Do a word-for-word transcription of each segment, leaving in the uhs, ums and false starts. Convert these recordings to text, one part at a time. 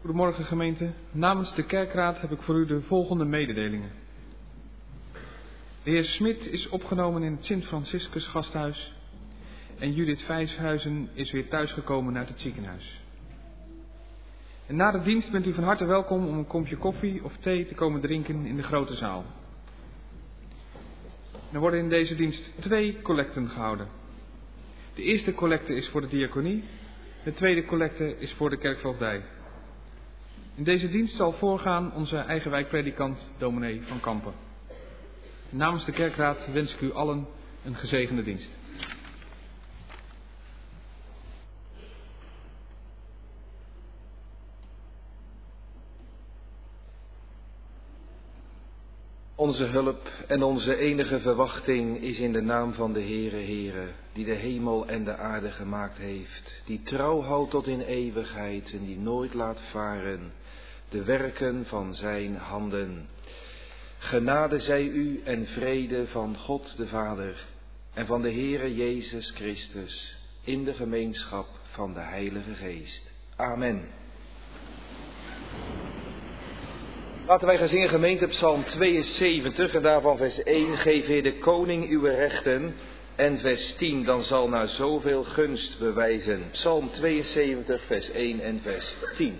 Goedemorgen gemeente. Namens de kerkraad heb ik voor u de volgende mededelingen. De heer Smit is opgenomen in het Sint-Franciscus gasthuis en Judith Vijshuizen is weer thuisgekomen uit het ziekenhuis. En na de dienst bent u van harte welkom om een kopje koffie of thee te komen drinken in de grote zaal. Er worden in deze dienst twee collecten gehouden. De eerste collecte is voor de diaconie, de tweede collecte is voor de kerkvoogdij. In deze dienst zal voorgaan onze eigen wijkpredikant dominee Van Kampen. Namens de kerkraad wens ik u allen een gezegende dienst. Onze hulp en onze enige verwachting is in de naam van de Heere, Heere, die de hemel en de aarde gemaakt heeft, die trouw houdt tot in eeuwigheid en die nooit laat varen de werken van zijn handen. Genade zij u en vrede van God de Vader en van de Heere Jezus Christus in de gemeenschap van de Heilige Geest. Amen. Laten wij gaan zingen gemeente Psalm tweeënzeventig en daarvan vers één. Geef Heer de koning uw rechten. En vers tien, dan zal naar zoveel gunst bewijzen. Psalm tweeënzeventig vers één en vers tien.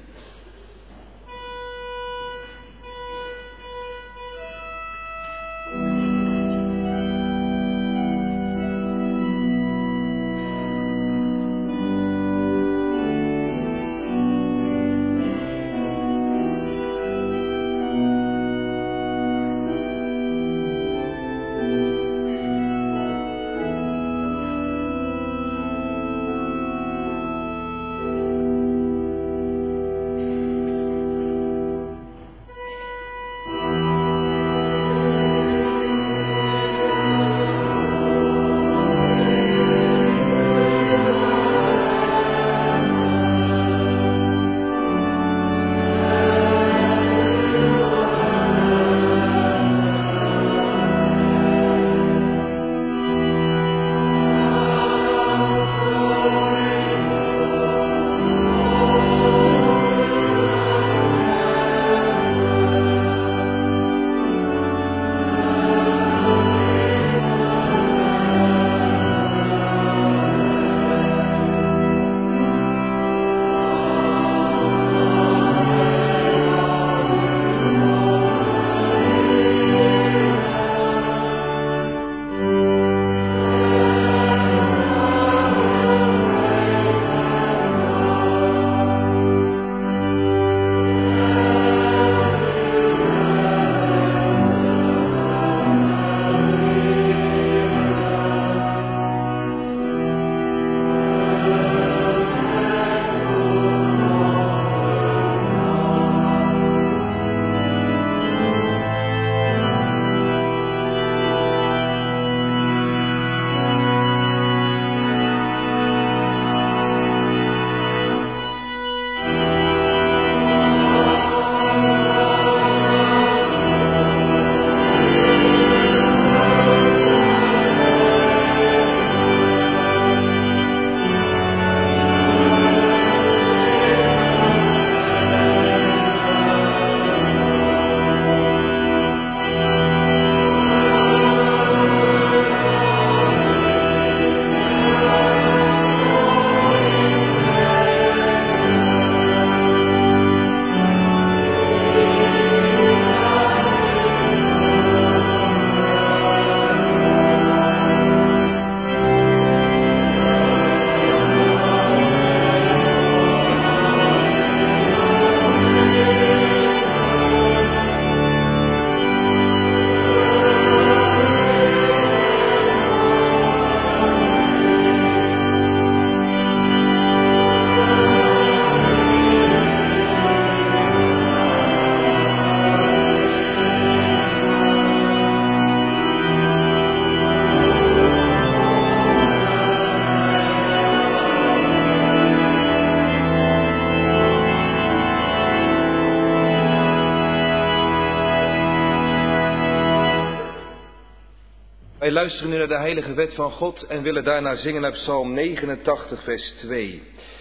Wij luisteren nu naar de heilige wet van God en willen daarna zingen naar Psalm negenentachtig vers twee.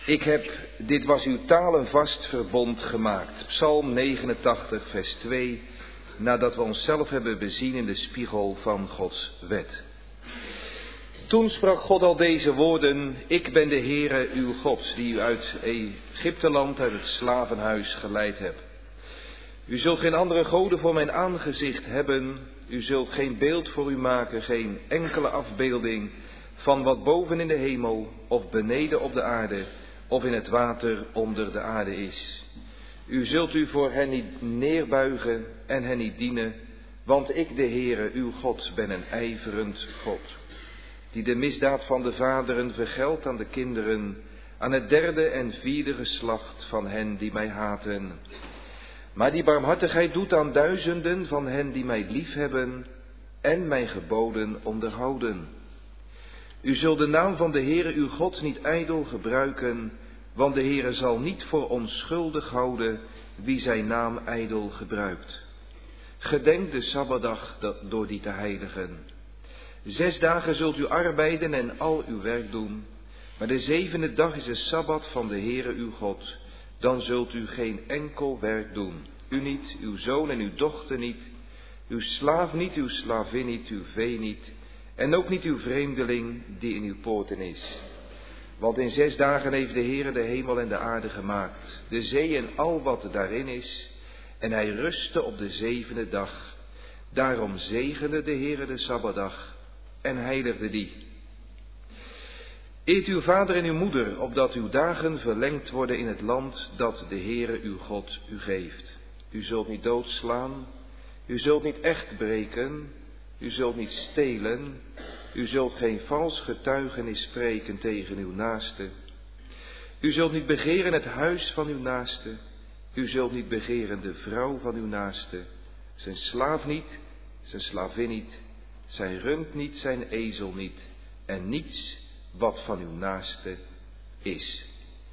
Ik heb, dit was uw talenvast verbond gemaakt. Psalm negenentachtig, vers twee, nadat we onszelf hebben bezien in de spiegel van Gods wet. Toen sprak God al deze woorden: ik ben de Heere uw God, die u uit Egypteland, uit het slavenhuis geleid heb. U zult geen andere goden voor mijn aangezicht hebben. U zult geen beeld voor u maken, geen enkele afbeelding van wat boven in de hemel of beneden op de aarde of in het water onder de aarde is. U zult u voor hen niet neerbuigen en hen niet dienen, want ik, de Heere, uw God, ben een ijverend God, die de misdaad van de vaderen vergeldt aan de kinderen, aan het derde en vierde geslacht van hen die mij haten. Maar die barmhartigheid doet aan duizenden van hen die mij liefhebben en mijn geboden onderhouden. U zult de naam van de Heere uw God niet ijdel gebruiken, want de Heere zal niet voor onschuldig houden wie zijn naam ijdel gebruikt. Gedenk de Sabbatdag door die te heiligen. Zes dagen zult u arbeiden en al uw werk doen, maar de zevende dag is de Sabbat van de Heere uw God. Dan zult u geen enkel werk doen. U niet, uw zoon en uw dochter niet, uw slaaf niet, uw slavin niet, uw vee niet, en ook niet uw vreemdeling die in uw poorten is. Want in zes dagen heeft de Heere de hemel en de aarde gemaakt, de zee en al wat daarin is, en hij rustte op de zevende dag. Daarom zegende de Heere de Sabbatdag en heiligde die. Eert uw vader en uw moeder, opdat uw dagen verlengd worden in het land dat de Heere uw God u geeft. U zult niet doodslaan, u zult niet echt breken, u zult niet stelen, u zult geen vals getuigenis spreken tegen uw naaste. U zult niet begeren het huis van uw naaste, u zult niet begeren de vrouw van uw naaste, zijn slaaf niet, zijn slavin niet, zijn rund niet, zijn ezel niet, en niets wat van uw naaste is.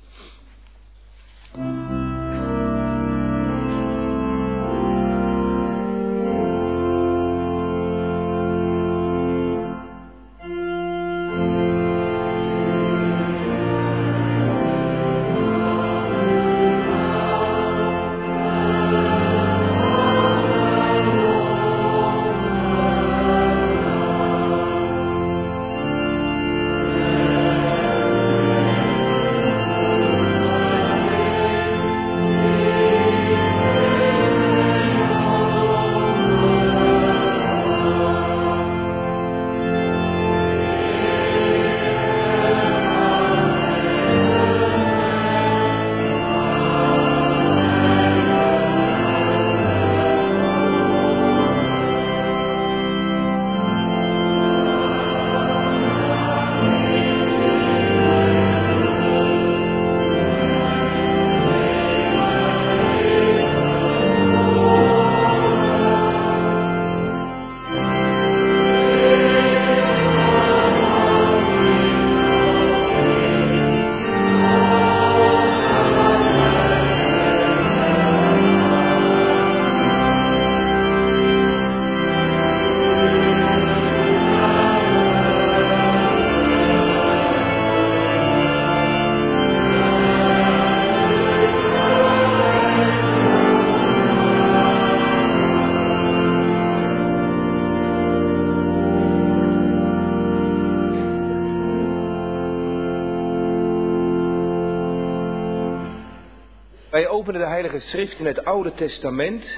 Wij openen de Heilige Schrift in het Oude Testament,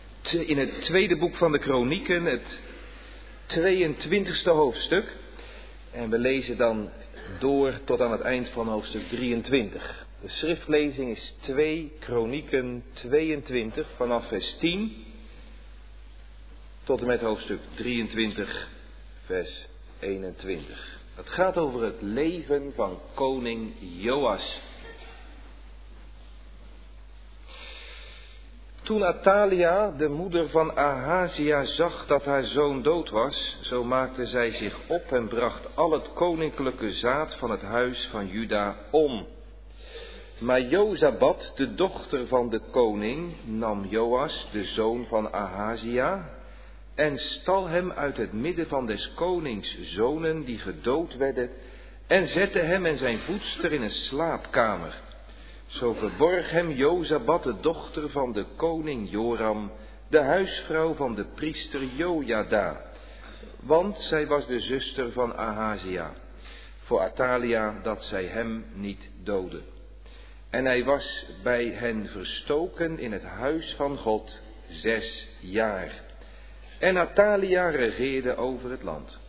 in het tweede boek van de Kronieken, het tweeëntwintigste hoofdstuk. En we lezen dan door tot aan het eind van hoofdstuk drieëntwintig. De schriftlezing is twee Kronieken tweeëntwintig vanaf vers tien tot en met hoofdstuk drieëntwintig vers eenentwintig. Het gaat over het leven van koning Joas. Toen Athalia, de moeder van Ahazia, zag dat haar zoon dood was, zo maakte zij zich op en bracht al het koninklijke zaad van het huis van Juda om. Maar Jozabad, de dochter van de koning, nam Joas, de zoon van Ahazia, en stal hem uit het midden van des konings zonen die gedood werden, en zette hem en zijn voedster in een slaapkamer. Zo verborg hem Jozabat, de dochter van de koning Joram, de huisvrouw van de priester Jojada, want zij was de zuster van Ahazia, voor Athalia dat zij hem niet doodde. En hij was bij hen verstoken in het huis van God zes jaar. En Athalia regeerde over het land.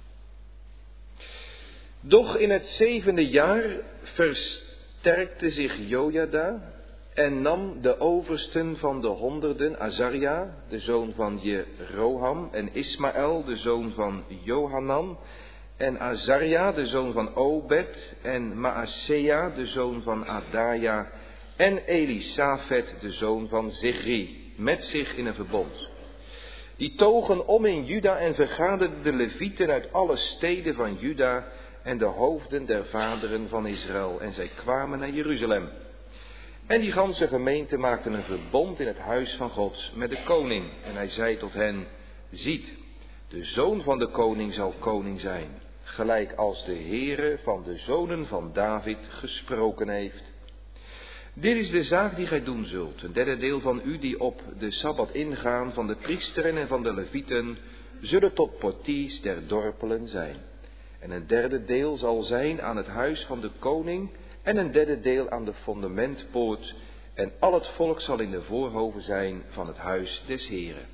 Doch in het zevende jaar versterkte zich Jojada en nam de oversten van de honderden, Azaria, de zoon van Jeroham, en Ismaël, de zoon van Johanan, en Azaria, de zoon van Obed, en Maasea, de zoon van Adaja, en Elisafet, de zoon van Zichri, met zich in een verbond. Die togen om in Juda en vergaderden de Levieten uit alle steden van Juda en de hoofden der vaderen van Israël. En zij kwamen naar Jeruzalem. En die ganse gemeente maakte een verbond in het huis van God met de koning. En hij zei tot hen, ziet, de zoon van de koning zal koning zijn, gelijk als de Heere van de zonen van David gesproken heeft. Dit is de zaak die gij doen zult. Een derde deel van u die op de Sabbat ingaan van de priesteren en van de levieten, zullen tot portiers der dorpelen zijn. En een derde deel zal zijn aan het huis van de koning en een derde deel aan de fundamentpoort. En al het volk zal in de voorhoven zijn van het huis des Heren.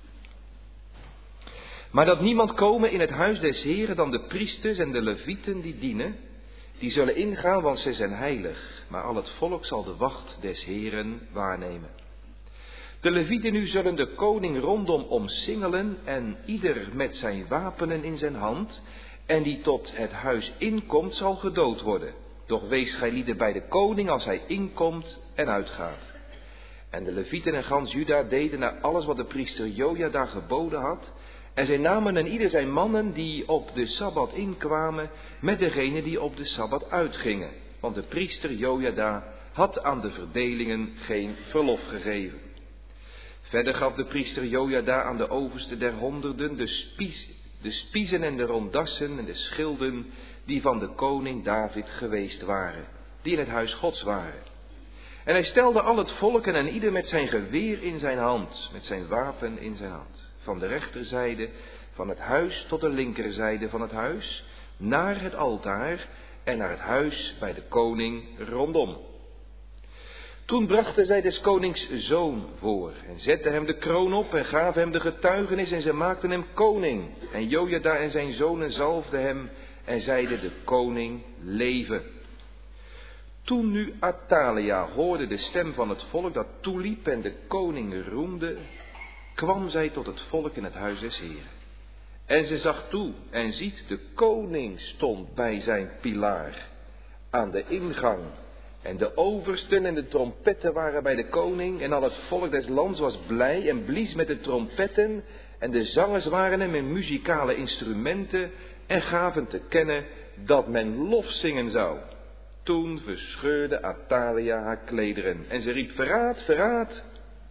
Maar dat niemand komen in het huis des Heren dan de priesters en de levieten die dienen. Die zullen ingaan, want zij zijn heilig. Maar al het volk zal de wacht des Heren waarnemen. De levieten nu zullen de koning rondom omsingelen en ieder met zijn wapenen in zijn hand. En die tot het huis inkomt zal gedood worden. Doch wees gij lieden bij de koning als hij inkomt en uitgaat. En de levieten en gans Juda deden naar alles wat de priester Jojada geboden had. En zij namen en ieder zijn mannen die op de Sabbat inkwamen met degene die op de Sabbat uitgingen. Want de priester Jojada had aan de verdelingen geen verlof gegeven. Verder gaf de priester Jojada aan de overste der honderden de, spies, de spiezen en de rondassen en de schilden die van de koning David geweest waren, die in het huis Gods waren. En hij stelde al het volk en ieder met zijn geweer in zijn hand, met zijn wapen in zijn hand. Van de rechterzijde van het huis tot de linkerzijde van het huis, naar het altaar en naar het huis bij de koning rondom. Toen brachten zij des konings zoon voor en zetten hem de kroon op en gaven hem de getuigenis en zij maakten hem koning. En Jojada en zijn zonen zalfden hem en zeiden de koning leven. Toen nu Athalia hoorde de stem van het volk dat toeliep en de koning roemde, kwam zij tot het volk in het huis des Heren. En ze zag toe en ziet, de koning stond bij zijn pilaar aan de ingang. En de oversten en de trompetten waren bij de koning en al het volk des lands was blij en blies met de trompetten. En de zangers waren hem in muzikale instrumenten en gaven te kennen dat men lof zingen zou. Toen verscheurde Athalia haar klederen en ze riep, verraad, verraad.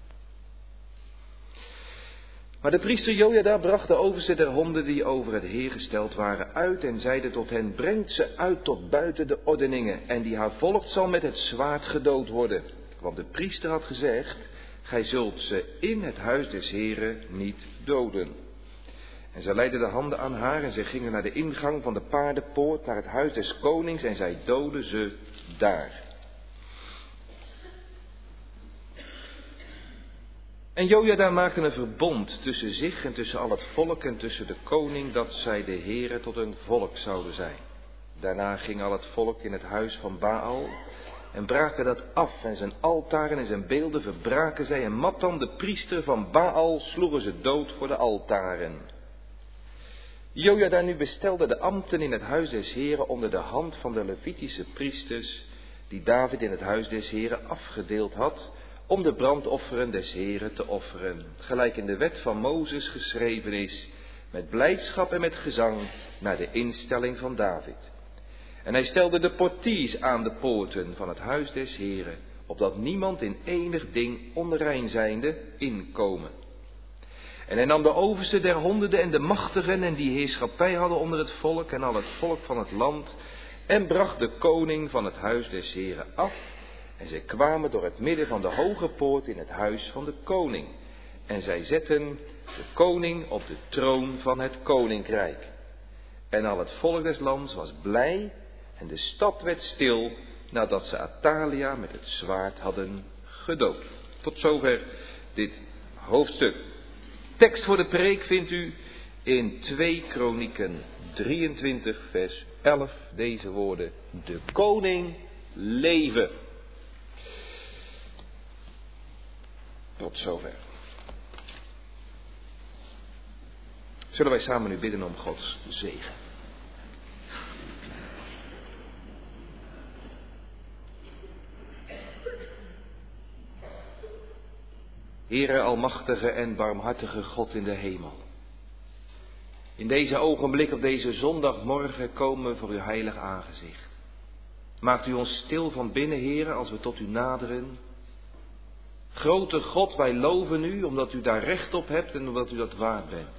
Maar de priester Jojada bracht de overste der honden die over het heer gesteld waren uit en zeide tot hen, brengt ze uit tot buiten de ordeningen en die haar volgt zal met het zwaard gedood worden. Want de priester had gezegd, gij zult ze in het huis des Heren niet doden. En zij leidden de handen aan haar en zij gingen naar de ingang van de paardenpoort naar het huis des konings en zij doodden ze daar. En Jojada maakte een verbond tussen zich en tussen al het volk en tussen de koning, dat zij de Heere tot een volk zouden zijn. Daarna ging al het volk in het huis van Baal en braken dat af en zijn altaren en zijn beelden verbraken zij en Mattan, de priester van Baal, sloegen ze dood voor de altaren. Jojada nu bestelde de ambten in het huis des Heren onder de hand van de Levitische priesters, die David in het huis des Heren afgedeeld had, om de brandofferen des Heren te offeren, gelijk in de wet van Mozes geschreven is, met blijdschap en met gezang, naar de instelling van David. En hij stelde de portiers aan de poorten van het huis des Heren, opdat niemand in enig ding onrein zijnde inkomen. En hij nam de overste der honderden en de machtigen en die heerschappij hadden onder het volk en al het volk van het land, en bracht de koning van het huis des Heren af. En zij kwamen door het midden van de hoge poort in het huis van de koning. En zij zetten de koning op de troon van het koninkrijk. En al het volk des lands was blij en de stad werd stil nadat ze Athalia met het zwaard hadden gedood. Tot zover dit hoofdstuk. Tekst voor de preek vindt u in twee Kronieken drieëntwintig vers elf deze woorden. De koning leven. Tot zover. Zullen wij samen nu bidden om Gods zegen. Heere almachtige en barmhartige God in de hemel. In deze ogenblik op deze zondagmorgen komen we voor uw heilig aangezicht. Maakt u ons stil van binnen, Heere, als we tot u naderen. Grote God, wij loven u omdat u daar recht op hebt en omdat u dat waard bent.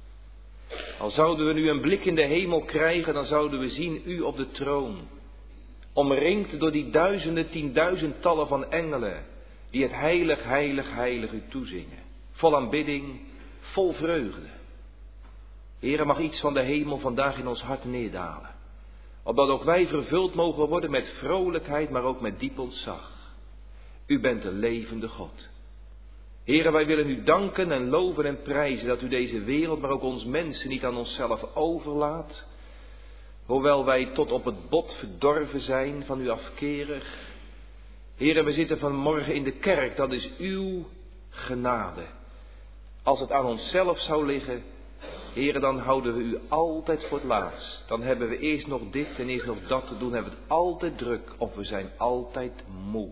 Al zouden we nu een blik in de hemel krijgen, dan zouden we zien u op de troon. Omringd door die duizenden, tienduizendtallen van engelen, die het heilig, heilig, heilig u toezingen. Vol aanbidding, vol vreugde. Heere, mag iets van de hemel vandaag in ons hart neerdalen. Opdat ook wij vervuld mogen worden met vrolijkheid, maar ook met diep ontzag. U bent de levende God. Heere, wij willen u danken en loven en prijzen dat u deze wereld, maar ook ons mensen niet aan onszelf overlaat. Hoewel wij tot op het bot verdorven zijn van u afkerig. Heere, we zitten vanmorgen in de kerk, dat is uw genade. Als het aan onszelf zou liggen, Heere, dan houden we u altijd voor het laatst. Dan hebben we eerst nog dit en eerst nog dat te doen, hebben we het altijd druk of we zijn altijd moe.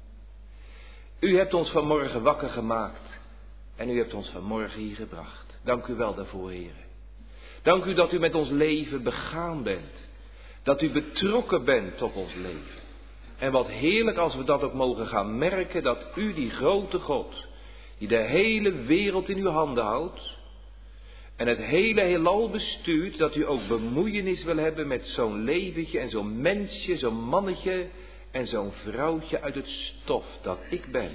U hebt ons vanmorgen wakker gemaakt en u hebt ons vanmorgen hier gebracht. Dank u wel daarvoor, Heere. Dank u dat u met ons leven begaan bent. Dat u betrokken bent op ons leven. En wat heerlijk als we dat ook mogen gaan merken, dat u die grote God, die de hele wereld in uw handen houdt en het hele heelal bestuurt, dat u ook bemoeienis wil hebben met zo'n leventje en zo'n mensje, zo'n mannetje en zo'n vrouwtje uit het stof dat ik ben.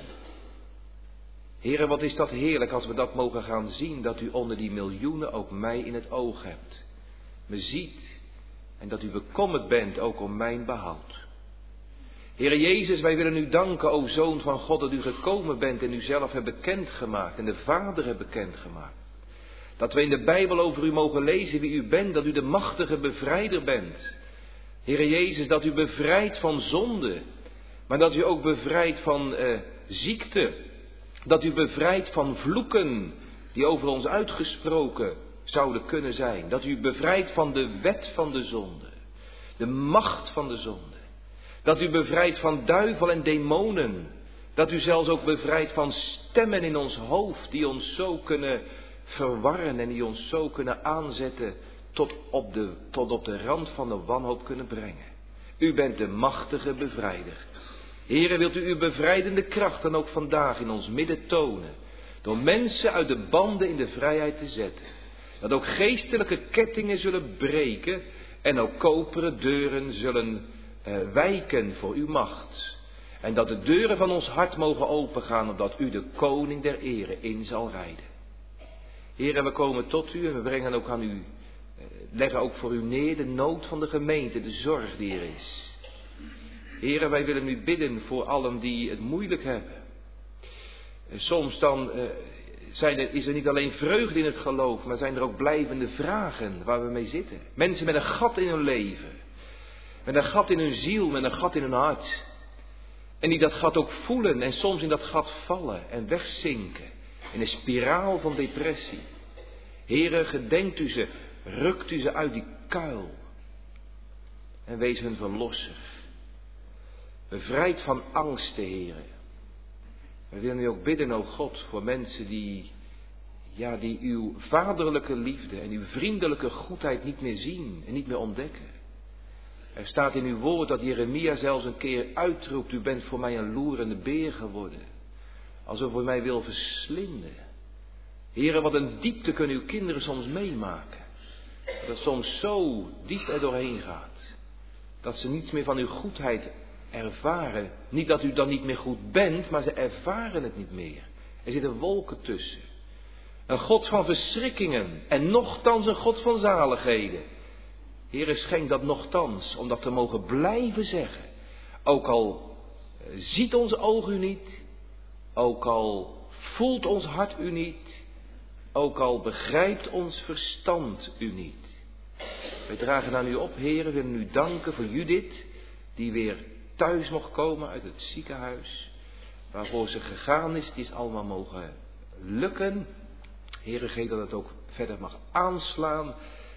Heere, wat is dat heerlijk als we dat mogen gaan zien, dat u onder die miljoenen ook mij in het oog hebt. Me ziet en dat u bekommerd bent ook om mijn behoud. Heere Jezus, wij willen u danken, o Zoon van God, dat u gekomen bent en u zelf hebt bekendgemaakt en de Vader hebt bekendgemaakt. Dat we in de Bijbel over u mogen lezen wie u bent, dat u de machtige bevrijder bent. Heere Jezus, dat u bevrijdt van zonde, maar dat u ook bevrijdt van uh, ziekte. Dat u bevrijdt van vloeken die over ons uitgesproken zouden kunnen zijn. Dat u bevrijdt van de wet van de zonde, de macht van de zonde. Dat u bevrijdt van duivel en demonen. Dat u zelfs ook bevrijdt van stemmen in ons hoofd die ons zo kunnen verwarren en die ons zo kunnen aanzetten tot op de, tot op de rand van de wanhoop kunnen brengen. U bent de machtige bevrijder. Heere, wilt u uw bevrijdende kracht dan ook vandaag in ons midden tonen, door mensen uit de banden in de vrijheid te zetten. Dat ook geestelijke kettingen zullen breken en ook koperen deuren zullen uh, wijken voor uw macht. En dat de deuren van ons hart mogen opengaan, opdat u de koning der ere in zal rijden. Heere, we komen tot u en we brengen ook aan u, uh, leggen ook voor u neer de nood van de gemeente, de zorg die er is. Heere, wij willen u bidden voor allen die het moeilijk hebben. Soms dan uh, zijn er, is er niet alleen vreugde in het geloof, maar zijn er ook blijvende vragen waar we mee zitten. Mensen met een gat in hun leven, met een gat in hun ziel, met een gat in hun hart. En die dat gat ook voelen en soms in dat gat vallen en wegzinken. In een spiraal van depressie. Heere, gedenkt u ze, rukt u ze uit die kuil. En wees hun verlosser. Bevrijd van angsten, Heere. We willen u ook bidden, o God, voor mensen die, ja, die uw vaderlijke liefde en uw vriendelijke goedheid niet meer zien en niet meer ontdekken. Er staat in uw woord dat Jeremia zelfs een keer uitroept, u bent voor mij een loerende beer geworden. Alsof u mij wil verslinden. Heere, wat een diepte kunnen uw kinderen soms meemaken. Dat het soms zo diep er doorheen gaat. Dat ze niets meer van uw goedheid ervaren. Niet dat u dan niet meer goed bent, maar ze ervaren het niet meer. Er zitten wolken tussen. Een God van verschrikkingen en nochtans een God van zaligheden. Heere, schenk dat nochtans, om dat te mogen blijven zeggen. Ook al ziet ons oog u niet, ook al voelt ons hart u niet, ook al begrijpt ons verstand u niet. Wij dragen aan u op, Heere, willen u danken voor Judith, die weer thuis mocht komen uit het ziekenhuis, waarvoor ze gegaan is. Het is allemaal mogen lukken. Heere, geef dat het ook verder mag aanslaan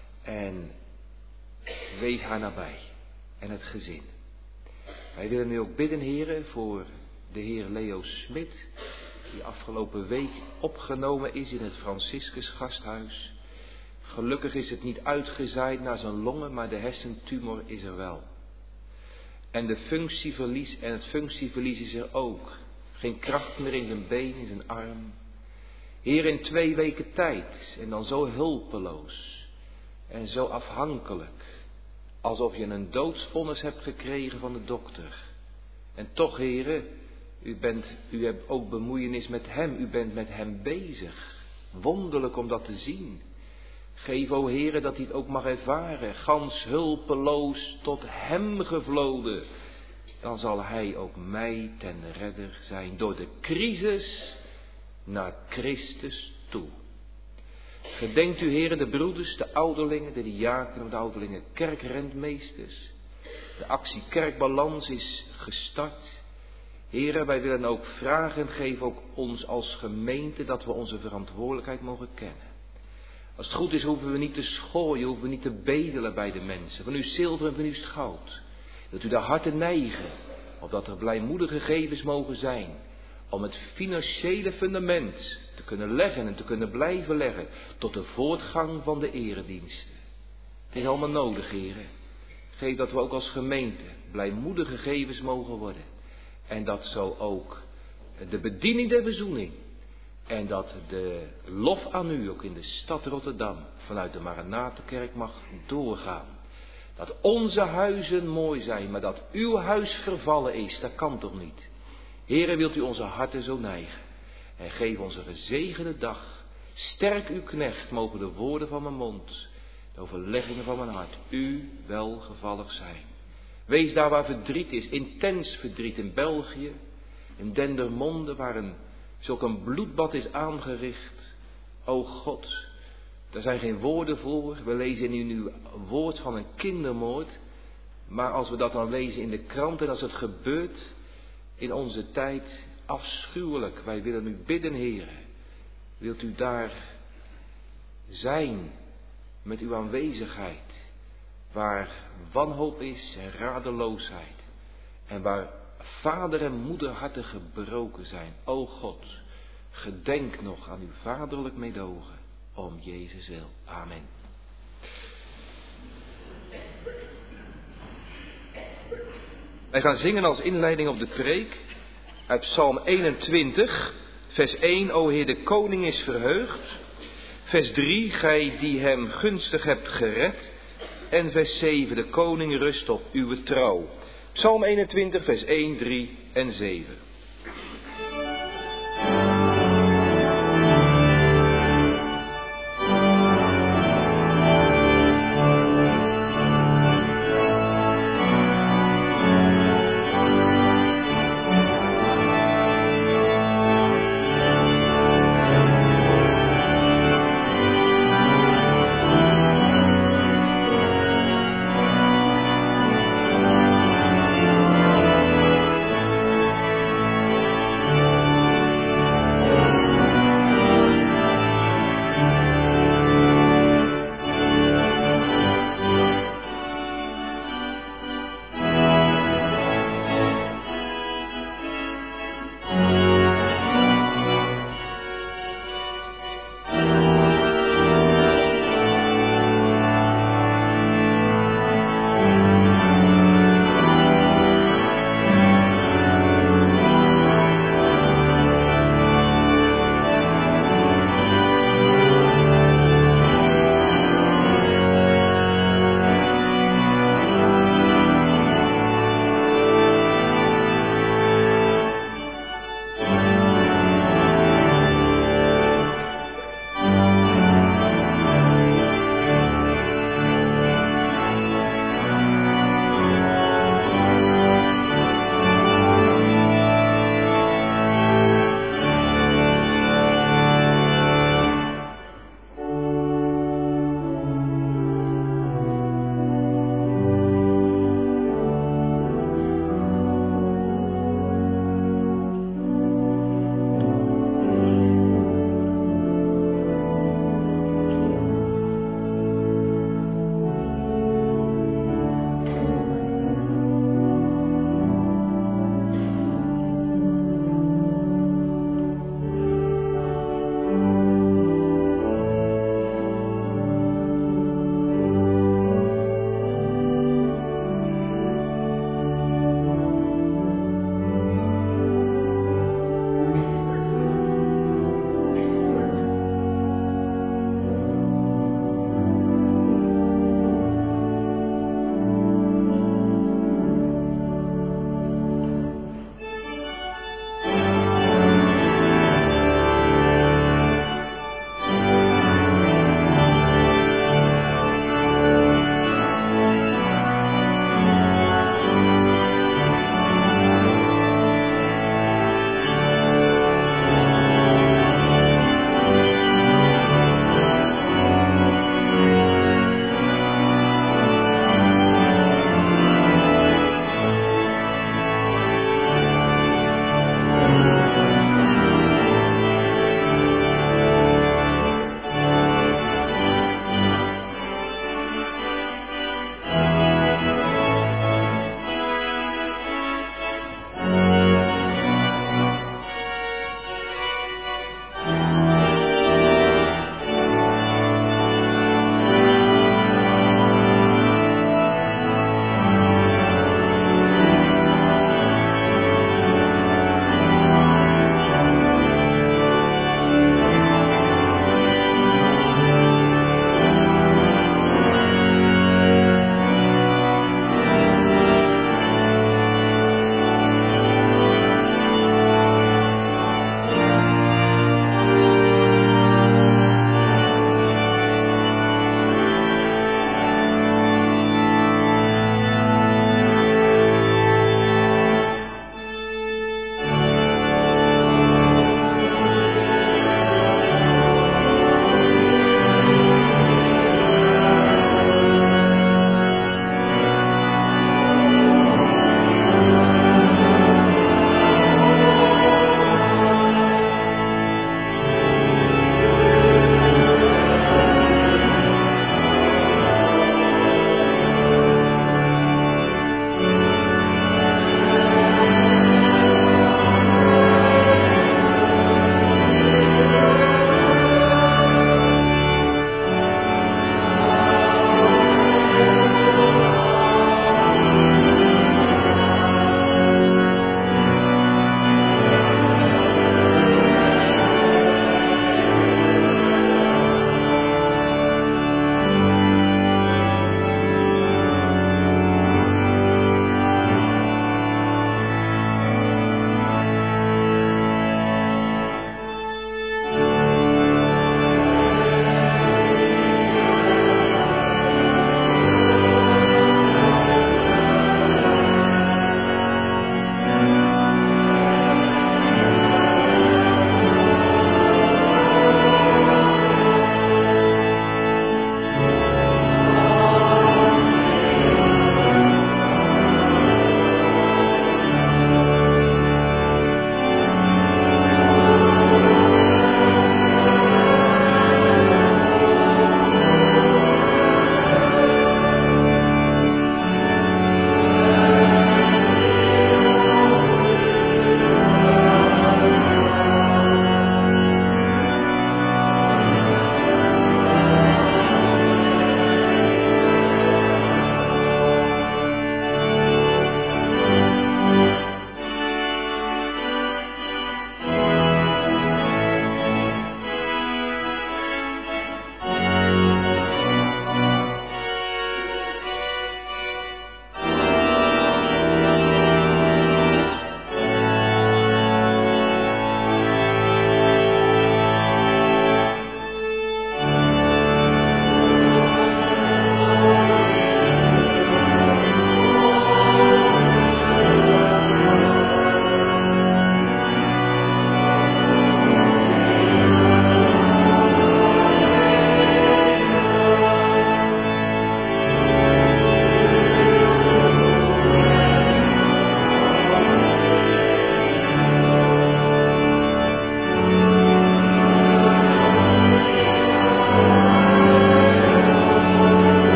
en wees haar nabij en het gezin. Wij willen nu ook bidden, Heere, voor de heer Leo Smit, die afgelopen week opgenomen is in het Franciscus gasthuis. Gelukkig is het niet uitgezaaid naar zijn longen, maar de hersentumor is er wel. En de functieverlies, en het functieverlies is er ook. Geen kracht meer in zijn been, in zijn arm. Heer, in twee weken tijd, en dan zo hulpeloos en zo afhankelijk, alsof je een doodsvonnis hebt gekregen van de dokter. En toch, Heere, u, bent, u hebt ook bemoeienis met hem, u bent met hem bezig. Wonderlijk om dat te zien. Geef, o Heere, dat hij het ook mag ervaren, gans hulpeloos tot hem gevloden. Dan zal hij ook mij ten redder zijn, door de crisis naar Christus toe. Gedenkt u, Heere, de broeders, de ouderlingen, de diakenen, de ouderlingen, kerkrentmeesters. De actie Kerkbalans is gestart. Heere, wij willen ook vragen, geef ook ons als gemeente dat we onze verantwoordelijkheid mogen kennen. Als het goed is, hoeven we niet te schooien, hoeven we niet te bedelen bij de mensen. Van uw zilver en van uw goud. Dat u de harten neigen, opdat er blijmoedige gevers mogen zijn. Om het financiële fundament te kunnen leggen en te kunnen blijven leggen. Tot de voortgang van de erediensten. Het is allemaal nodig, heren. Geef dat we ook als gemeente blijmoedige gevers mogen worden. En dat zo ook de bediening der verzoening. En dat de lof aan u ook in de stad Rotterdam vanuit de Maranatenkerk mag doorgaan. Dat onze huizen mooi zijn, maar dat uw huis vervallen is, dat kan toch niet. Heere, wilt u onze harten zo neigen. En geef ons een gezegende dag. Sterk uw knecht, mogen de woorden van mijn mond, de overleggingen van mijn hart, u welgevallig zijn. Wees daar waar verdriet is, intens verdriet in België, in Dendermonde, waar een zulk een bloedbad is aangericht. O God, daar zijn geen woorden voor. We lezen in uw woord van een kindermoord. Maar als we dat dan lezen in de krant en als het gebeurt in onze tijd, afschuwelijk. Wij willen u bidden, Heere. Wilt u daar zijn met uw aanwezigheid. Waar wanhoop is en radeloosheid. En waar vader en moederharten gebroken zijn. O God, gedenk nog aan uw vaderlijk meedogen. Om Jezus wil. Amen. Wij gaan zingen als inleiding op de preek uit Psalm eenentwintig, vers één. O Heer, de koning is verheugd. Vers drie, gij die hem gunstig hebt gered. En vers zeven, de koning rust op uw trouw. Psalm eenentwintig, vers één, drie en zeven.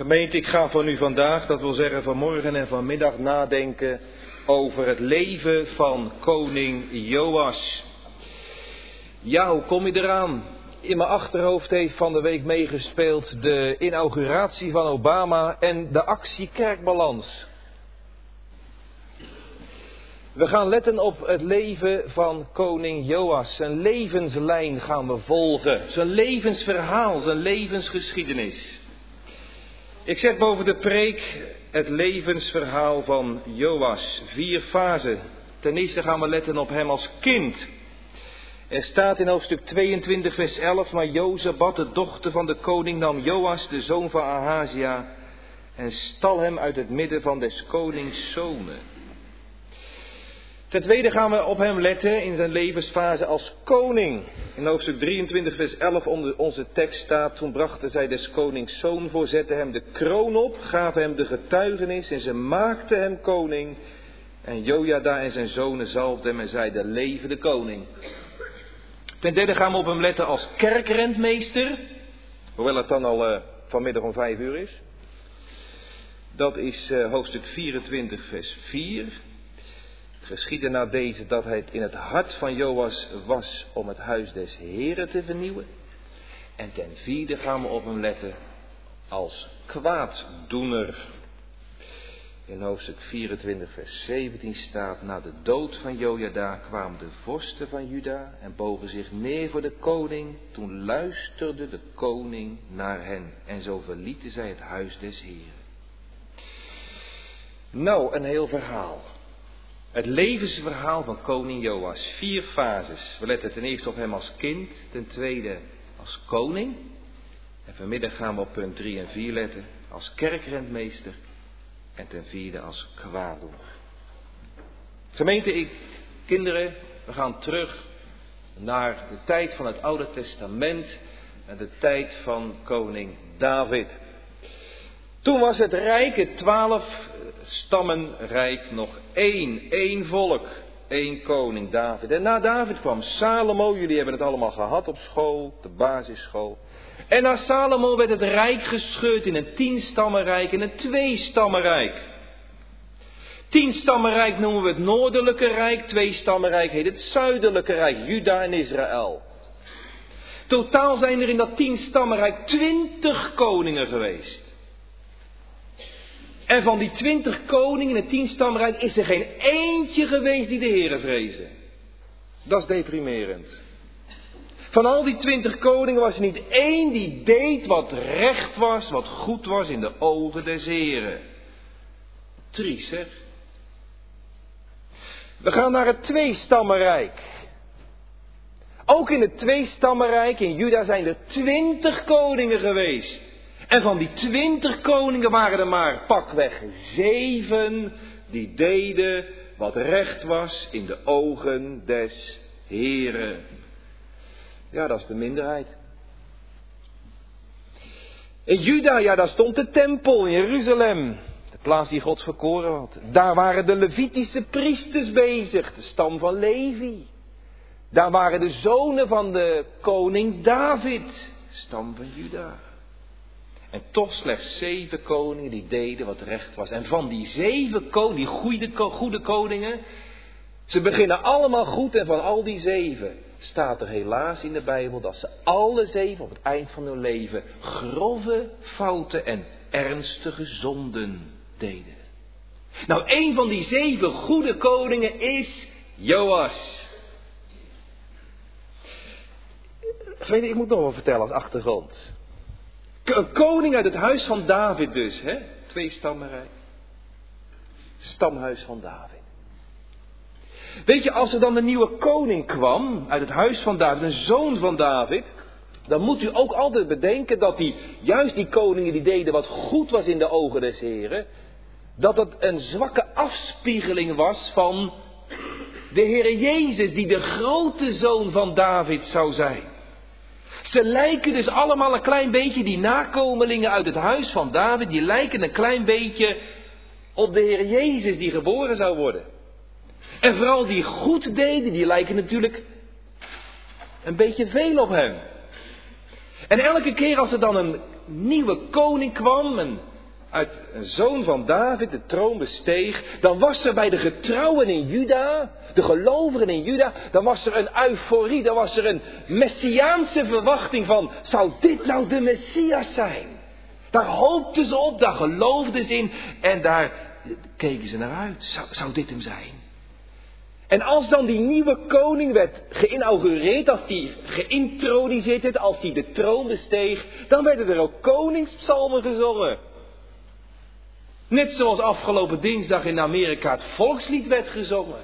Gemeente, ik ga van u vandaag, dat wil zeggen vanmorgen en vanmiddag, nadenken over het leven van koning Joas. Ja, hoe kom je eraan? In mijn achterhoofd heeft van de week meegespeeld de inauguratie van Obama en de actie Kerkbalans. We gaan letten op het leven van koning Joas. Zijn levenslijn gaan we volgen. Zijn levensverhaal, zijn levensgeschiedenis. Ik zet boven de preek het levensverhaal van Joas. Vier fasen. Ten eerste gaan we letten op hem als kind. Er staat in hoofdstuk tweeëntwintig vers elf. Maar Jozabad, de dochter van de koning, nam Joas, de zoon van Ahazia, en stal hem uit het midden van des konings zonen. Ten tweede gaan we op hem letten in zijn levensfase als koning. In hoofdstuk drieëntwintig vers elf onder onze tekst staat: toen brachten zij des konings zoon voor, zetten hem de kroon op, gaven hem de getuigenis en ze maakten hem koning. En Jojada en zijn zonen zalfden hem en zeiden: leve de koning. Ten derde gaan we op hem letten als kerkrentmeester, hoewel het dan al uh, vanmiddag om vijf uur is. Dat is uh, hoofdstuk vierentwintig vers vier. Geschiedde na deze dat hij in het hart van Joas was om het huis des Heren te vernieuwen. En ten vierde gaan we op hem letten als kwaaddoener. In hoofdstuk vierentwintig vers zeventien staat: na de dood van Jojada kwamen de vorsten van Juda en bogen zich neer voor de koning. Toen luisterde de koning naar hen en zo verlieten zij het huis des Heren. Nou, een heel verhaal. Het levensverhaal van koning Joas. Vier fases. We letten ten eerste op hem als kind. Ten tweede als koning. En vanmiddag gaan we op punt drie en vier letten. Als kerkrentmeester. En ten vierde als kwaaddoener. Gemeente, ik, kinderen, we gaan terug naar de tijd van het Oude Testament. En de tijd van koning David. Toen was het rijk, het twaalf stammenrijk, nog één, één volk, één koning, David. En na David kwam Salomo, jullie hebben het allemaal gehad op school, de basisschool. En na Salomo werd het rijk gescheurd in een tienstammenrijk en een tweestammenrijk. Tienstammenrijk noemen we het noordelijke rijk, tweestammenrijk heet het zuidelijke rijk, Juda en Israël. Totaal zijn er in dat tienstammenrijk twintig koningen geweest. En van die twintig koningen in het tienstammenrijk is er geen eentje geweest die de Heere vreesde. Dat is deprimerend. Van al die twintig koningen was er niet één die deed wat recht was, wat goed was in de ogen des Heren. Triest, zeg. We gaan naar het tweestammenrijk. Ook in het tweestammenrijk in Juda zijn er twintig koningen geweest. En van die twintig koningen waren er maar pakweg zeven die deden wat recht was in de ogen des Heren. Ja, dat is de minderheid. In Juda, ja, daar stond de tempel in Jeruzalem. De plaats die God verkoren had. Daar waren de Levitische priesters bezig, de stam van Levi. Daar waren de zonen van de koning David, stam van Juda. En toch slechts zeven koningen die deden wat recht was. En van die zeven koningen, die goede, goede koningen, ze beginnen allemaal goed. En van al die zeven staat er helaas in de Bijbel dat ze alle zeven op het eind van hun leven grove fouten en ernstige zonden deden. Nou, een van die zeven goede koningen is Joas. Weet je, ik moet nog wel vertellen als achtergrond. Een koning uit het huis van David dus, hè? Twee stammenrijk. Stamhuis van David. Weet je, als er dan een nieuwe koning kwam uit het huis van David, een zoon van David, dan moet u ook altijd bedenken dat die, juist die koningen die deden wat goed was in de ogen des Heren, dat het een zwakke afspiegeling was van de Heere Jezus, die de grote zoon van David zou zijn. Ze lijken dus allemaal een klein beetje, die nakomelingen uit het huis van David, die lijken een klein beetje op de Heer Jezus die geboren zou worden. En vooral die goed deden, die lijken natuurlijk een beetje veel op hem. En elke keer als er dan een nieuwe koning kwam, een uit een zoon van David de troon besteeg, dan was er bij de getrouwen in Juda, de gelovigen in Juda, dan was er een euforie, dan was er een messiaanse verwachting van, zou dit nou de Messias zijn? Daar hoopten ze op, daar geloofden ze in en daar keken ze naar uit. Zou, zou dit hem zijn? En als dan die nieuwe koning werd geïnaugureerd, als die geïntroduceerd werd, als die de troon besteeg, dan werden er ook koningspsalmen gezongen. Net zoals afgelopen dinsdag in Amerika het volkslied werd gezongen.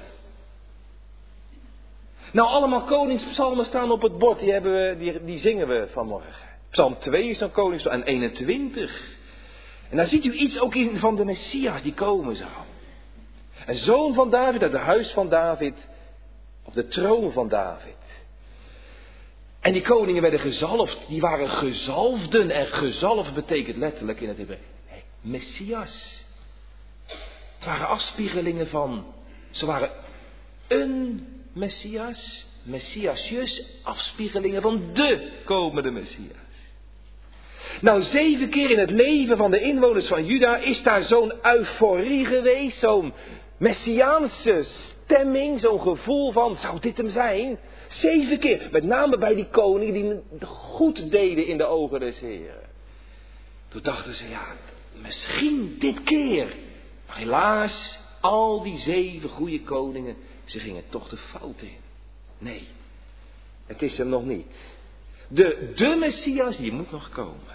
Nou, allemaal koningspsalmen staan op het bord, die, hebben we, die, die zingen we vanmorgen. Psalm twee is dan koningspsalm en eenentwintig. En daar ziet u iets ook in van de Messias die komen zou. Een zoon van David uit het huis van David, op de troon van David. En die koningen werden gezalfd, die waren gezalfden. En gezalfd betekent letterlijk in het Hebreeuws Messias. Het waren afspiegelingen van, ze waren een Messias, Messiasjes, afspiegelingen van de komende Messias. Nou, zeven keer in het leven van de inwoners van Juda is daar zo'n euforie geweest, zo'n Messiaanse stemming, zo'n gevoel van, zou dit hem zijn? Zeven keer, met name bij die koningen die goed deden in de ogen des Heren. Toen dachten ze, ja, misschien dit keer. Maar helaas, al die zeven goede koningen, ze gingen toch de fout in. Nee, het is hem nog niet. De, de Messias, die moet nog komen.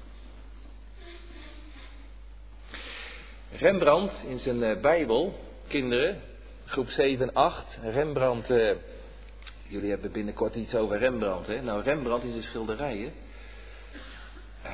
Rembrandt in zijn uh, Bijbel, kinderen, groep zeven en acht. Rembrandt, uh, jullie hebben binnenkort iets over Rembrandt, hè? Nou, Rembrandt in zijn schilderijen, uh,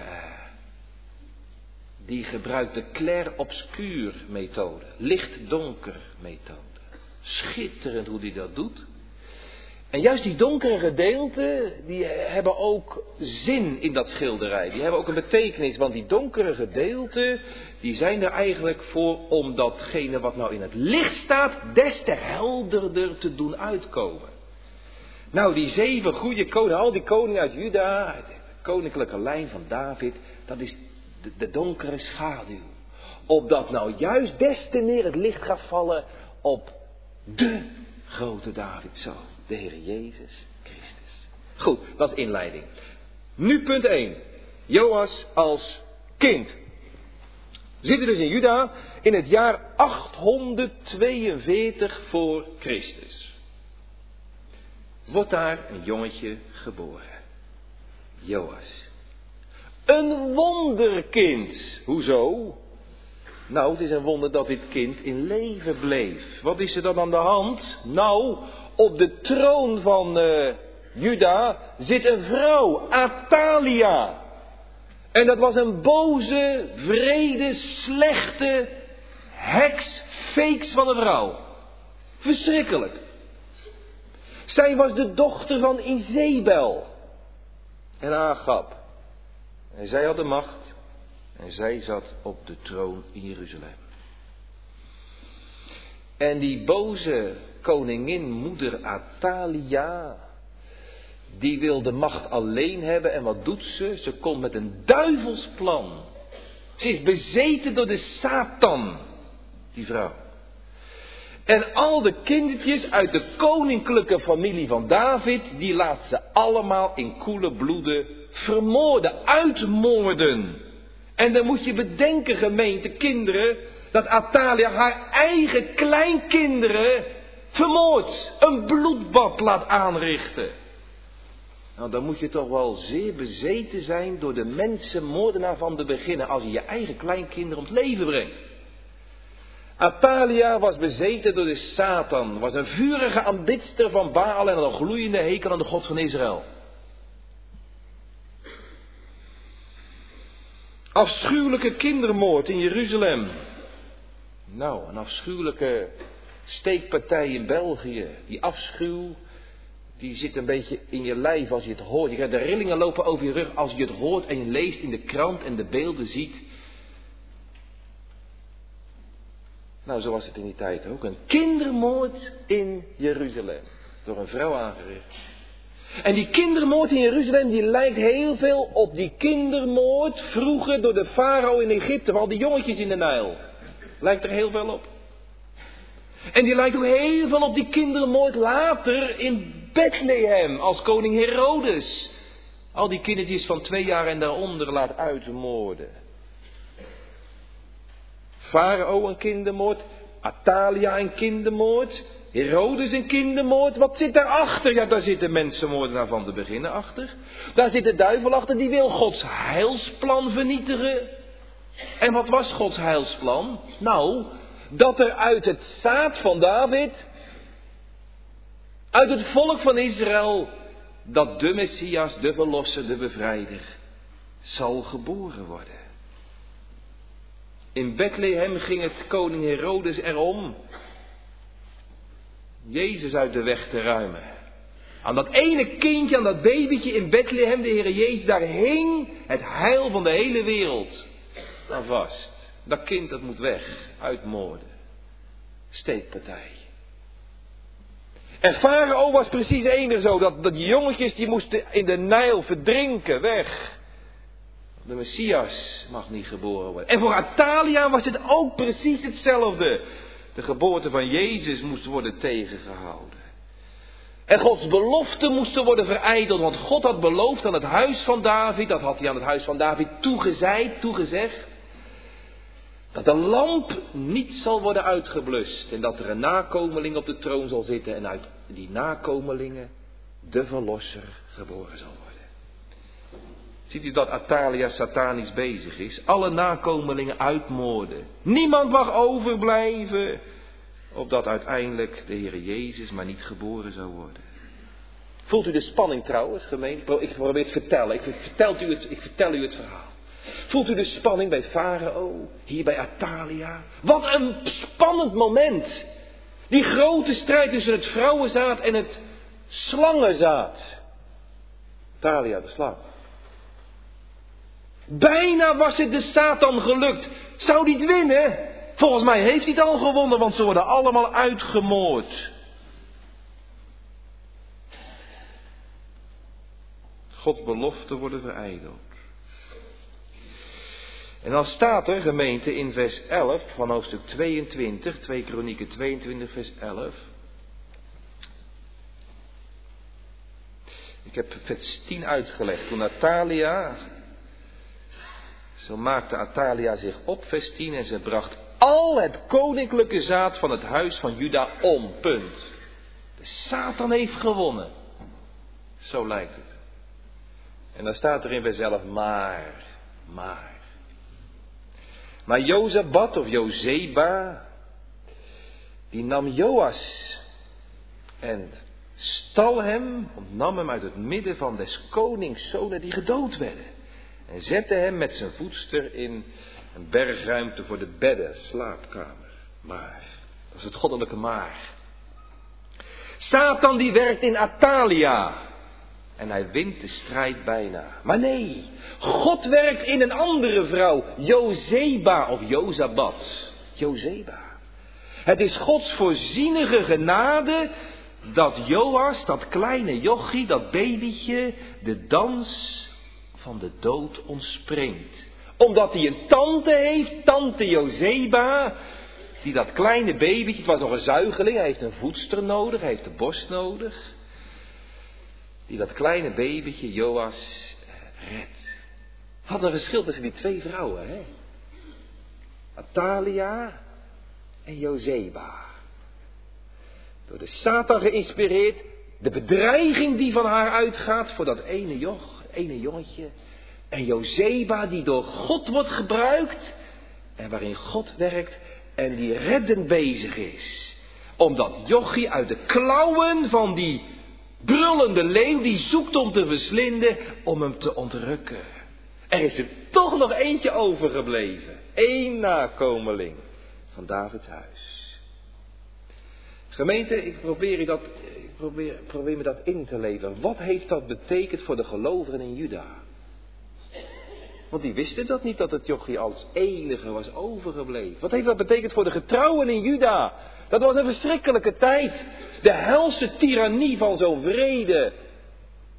die gebruikt de clair-obscur methode, licht-donker methode. Schitterend hoe hij dat doet. En juist die donkere gedeelten, die hebben ook zin in dat schilderij. Die hebben ook een betekenis, want die donkere gedeelten, die zijn er eigenlijk voor om datgene wat nou in het licht staat, des te helderder te doen uitkomen. Nou, die zeven goede koningen, al die koningen uit Juda, uit de koninklijke lijn van David, dat is de, de donkere schaduw. Opdat nou juist des te meer het licht gaat vallen op de grote Davidzoon. De Heer Jezus Christus. Goed, dat is inleiding. Nu punt één. Joas als kind. We zitten dus in Juda in het jaar achthonderdtweeënveertig voor Christus. Wordt daar een jongetje geboren. Joas. Een wonderkind. Hoezo? Nou, het is een wonder dat dit kind in leven bleef. Wat is er dan aan de hand? Nou, op de troon van uh, Juda zit een vrouw, Athalia. En dat was een boze, wrede, slechte heks, feeks van een vrouw. Verschrikkelijk. Zij was de dochter van Izebel en Agab. En zij had de macht en zij zat op de troon in Jeruzalem. En die boze koningin moeder Athalia, die wil de macht alleen hebben. En wat doet ze? Ze komt met een duivelsplan. Ze is bezeten door de Satan, die vrouw. En al de kindertjes uit de koninklijke familie van David, die laat ze allemaal in koele bloeden vermoorden, uitmoorden. En dan moet je bedenken, gemeente, kinderen, dat Athalia haar eigen kleinkinderen vermoordt, een bloedbad laat aanrichten. Nou, dan moet je toch wel zeer bezeten zijn door de mensenmoordenaar van de beginnen, als je je eigen kleinkinderen om het leven brengt. Athalia was bezeten door de Satan, was een vurige aanbidster van Baal en een gloeiende hekel aan de God van Israël. Afschuwelijke kindermoord in Jeruzalem. Nou, een afschuwelijke steekpartij in België. Die afschuw, die zit een beetje in je lijf als je het hoort. Je gaat de rillingen lopen over je rug als je het hoort en je leest in de krant en de beelden ziet. Nou, zo was het in die tijd ook. Een kindermoord in Jeruzalem. Door een vrouw aangericht. En die kindermoord in Jeruzalem, die lijkt heel veel op die kindermoord vroeger door de farao in Egypte, van al die jongetjes in de Nijl. Lijkt er heel veel op. En die lijkt ook heel veel op die kindermoord later in Bethlehem, als koning Herodes al die kindertjes van twee jaar en daaronder laat uitmoorden. Farao een kindermoord, Athalia een kindermoord, Herodes een kindermoord. Wat zit daarachter? Ja, daar zit de mensenmoordenaar van te beginnen achter. Daar zit de duivel achter, die wil Gods heilsplan vernietigen. En wat was Gods heilsplan? Nou, dat er uit het zaad van David, uit het volk van Israël, dat de Messias, de verlosser, de bevrijder, zal geboren worden. In Bethlehem ging het koning Herodes erom Jezus uit de weg te ruimen. Aan dat ene kindje, aan dat babytje in Bethlehem, de Heere Jezus, daar hing het heil van de hele wereld aan vast. Dat kind, dat moet weg, uitmoorden. Steekpartij. En Farao was precies eender zo, dat, dat die jongetjes die moesten in de Nijl verdrinken, weg. De Messias mag niet geboren worden. En voor Athalia was het ook precies hetzelfde. De geboorte van Jezus moest worden tegengehouden. En Gods beloften moesten worden verijdeld. Want God had beloofd aan het huis van David, dat had hij aan het huis van David toegezeid, toegezegd, dat de lamp niet zal worden uitgeblust. En dat er een nakomeling op de troon zal zitten. En uit die nakomelingen de verlosser geboren zal worden. Ziet u dat Athalia satanisch bezig is? Alle nakomelingen uitmoorden. Niemand mag overblijven. Opdat uiteindelijk de Heere Jezus maar niet geboren zou worden. Voelt u de spanning trouwens, gemeente? Ik probeer het vertellen. Ik vertel u het, ik vertel u het verhaal. Voelt u de spanning bij Farao? Hier bij Athalia? Wat een spannend moment. Die grote strijd tussen het vrouwenzaad en het slangenzaad. Athalia, de slang. Bijna was het de Satan gelukt. Zou die het winnen? Volgens mij heeft hij het al gewonnen, want ze worden allemaal uitgemoord. Gods beloften worden verijdeld. En dan staat er, gemeente, in vers elf van hoofdstuk tweeëntwintig, twee Kronieken tweeëntwintig, vers elf. Ik heb vers tien uitgelegd. Toen Athalia, zo maakte Athalia zich op, vers tien, en ze bracht al het koninklijke zaad van het huis van Juda om, punt. De Satan heeft gewonnen. Zo lijkt het. En dan staat er in vers elf, maar, maar. Maar Jozabad of Jozeba, die nam Joas en stal hem, ontnam hem uit het midden van des konings zonen die gedood werden. En zette hem met zijn voedster in een bergruimte voor de bedden, slaapkamer. Maar, dat is het goddelijke maar. Satan die werkt in Athalia. En hij wint de strijd bijna. Maar nee, God werkt in een andere vrouw. Jozeba of Jozabad. Jozeba. Het is Gods voorzienige genade dat Joas, dat kleine jochie, dat babytje, de dans van de dood ontspringt. Omdat hij een tante heeft, tante Jozeba, die dat kleine babytje, het was nog een zuigeling, hij heeft een voedster nodig, hij heeft de borst nodig. Die dat kleine babytje, Joas, redt. Wat een verschil tussen die twee vrouwen, hè? Athalia en Jozeba. Door de Satan geïnspireerd, de bedreiging die van haar uitgaat voor dat ene joch, ene jongetje. En Jozeba die door God wordt gebruikt en waarin God werkt en die reddend bezig is. Om dat jochie uit de klauwen van die brullende leeuw die zoekt om te verslinden, om hem te ontrukken. Er is er toch nog eentje overgebleven. Eén nakomeling van Davids huis. Gemeente, ik probeer, u dat, ik probeer, probeer me dat in te leven. Wat heeft dat betekend voor de gelovigen in Juda? Want die wisten dat niet, dat het jochie als enige was overgebleven. Wat heeft dat betekend voor de getrouwen in Juda? Dat was een verschrikkelijke tijd. De helse tirannie van zo'n vrede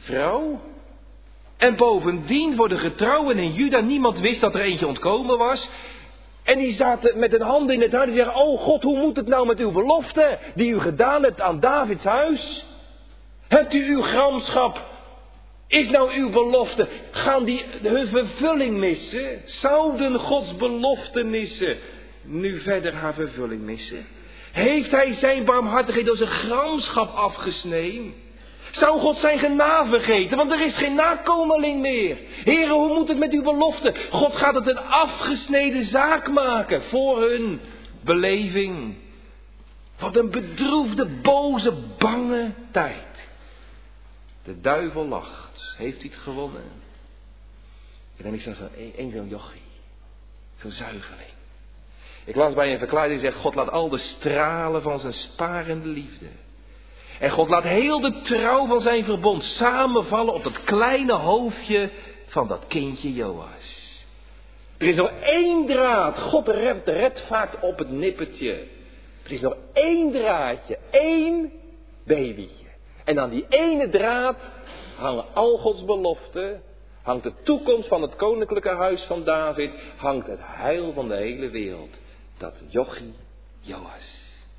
vrouw. En bovendien voor de getrouwen in Juda, niemand wist dat er eentje ontkomen was. En die zaten met hun handen in het hart en zeggen, oh God, hoe moet het nou met uw belofte die u gedaan hebt aan Davids huis? Hebt u uw gramschap? Is nou uw belofte? Gaan die hun vervulling missen? Zouden Gods belofte missen? Nu verder haar vervulling missen? Heeft hij zijn barmhartigheid door zijn gramschap afgesneden? Zou God zijn genade vergeten? Want er is geen nakomeling meer. Heren, hoe moet het met uw belofte? God gaat het een afgesneden zaak maken voor hun beleving. Wat een bedroefde, boze, bange tijd. De duivel lacht. Heeft hij het gewonnen? En dan is dat zo'n een zo'n jochie. Zo'n zuigeling. Ik las bij een verklaring die zegt, God laat al de stralen van zijn sparende liefde. En God laat heel de trouw van zijn verbond samenvallen op dat kleine hoofdje van dat kindje Joas. Er is nog één draad. God redt, redt vaak op het nippertje. Er is nog één draadje. Één babytje. En aan die ene draad hangen al Gods beloften. Hangt de toekomst van het koninklijke huis van David. Hangt het heil van de hele wereld. Dat jochie Joas.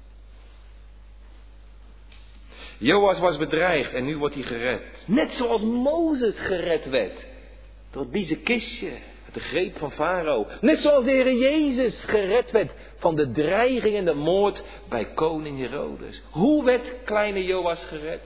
Joas was bedreigd en nu wordt hij gered. Net zoals Mozes gered werd. Door het biezen kistje. Uit de greep van Farao. Net zoals de Heer Jezus gered werd van de dreiging en de moord bij koning Herodes. Hoe werd kleine Joas gered?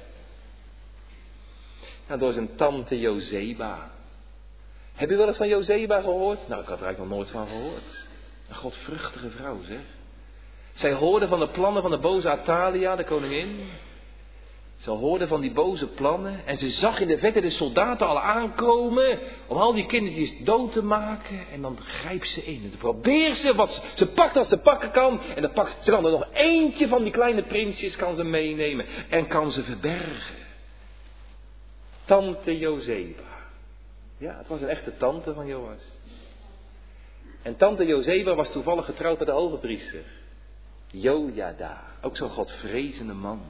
Nou, door zijn tante Jozeba. Heb je wel eens van Jozeba gehoord? Nou, ik had er eigenlijk nog nooit van gehoord. Een godvruchtige vrouw, zeg. Zij hoorde van de plannen van de boze Atalia, de koningin. Ze hoorde van die boze plannen en ze zag in de verte de soldaten al aankomen om al die kindertjes dood te maken. En dan grijpt ze in. En dan probeert ze wat ze, ze pakt als ze pakken kan. En dan pakt ze dan er nog eentje van die kleine prinsjes kan ze meenemen en kan ze verbergen. Tante Jozeba. Ja, het was een echte tante van Joas. En tante Jozeba was toevallig getrouwd met de hoge priester. Jojada, ook zo'n godvrezende man.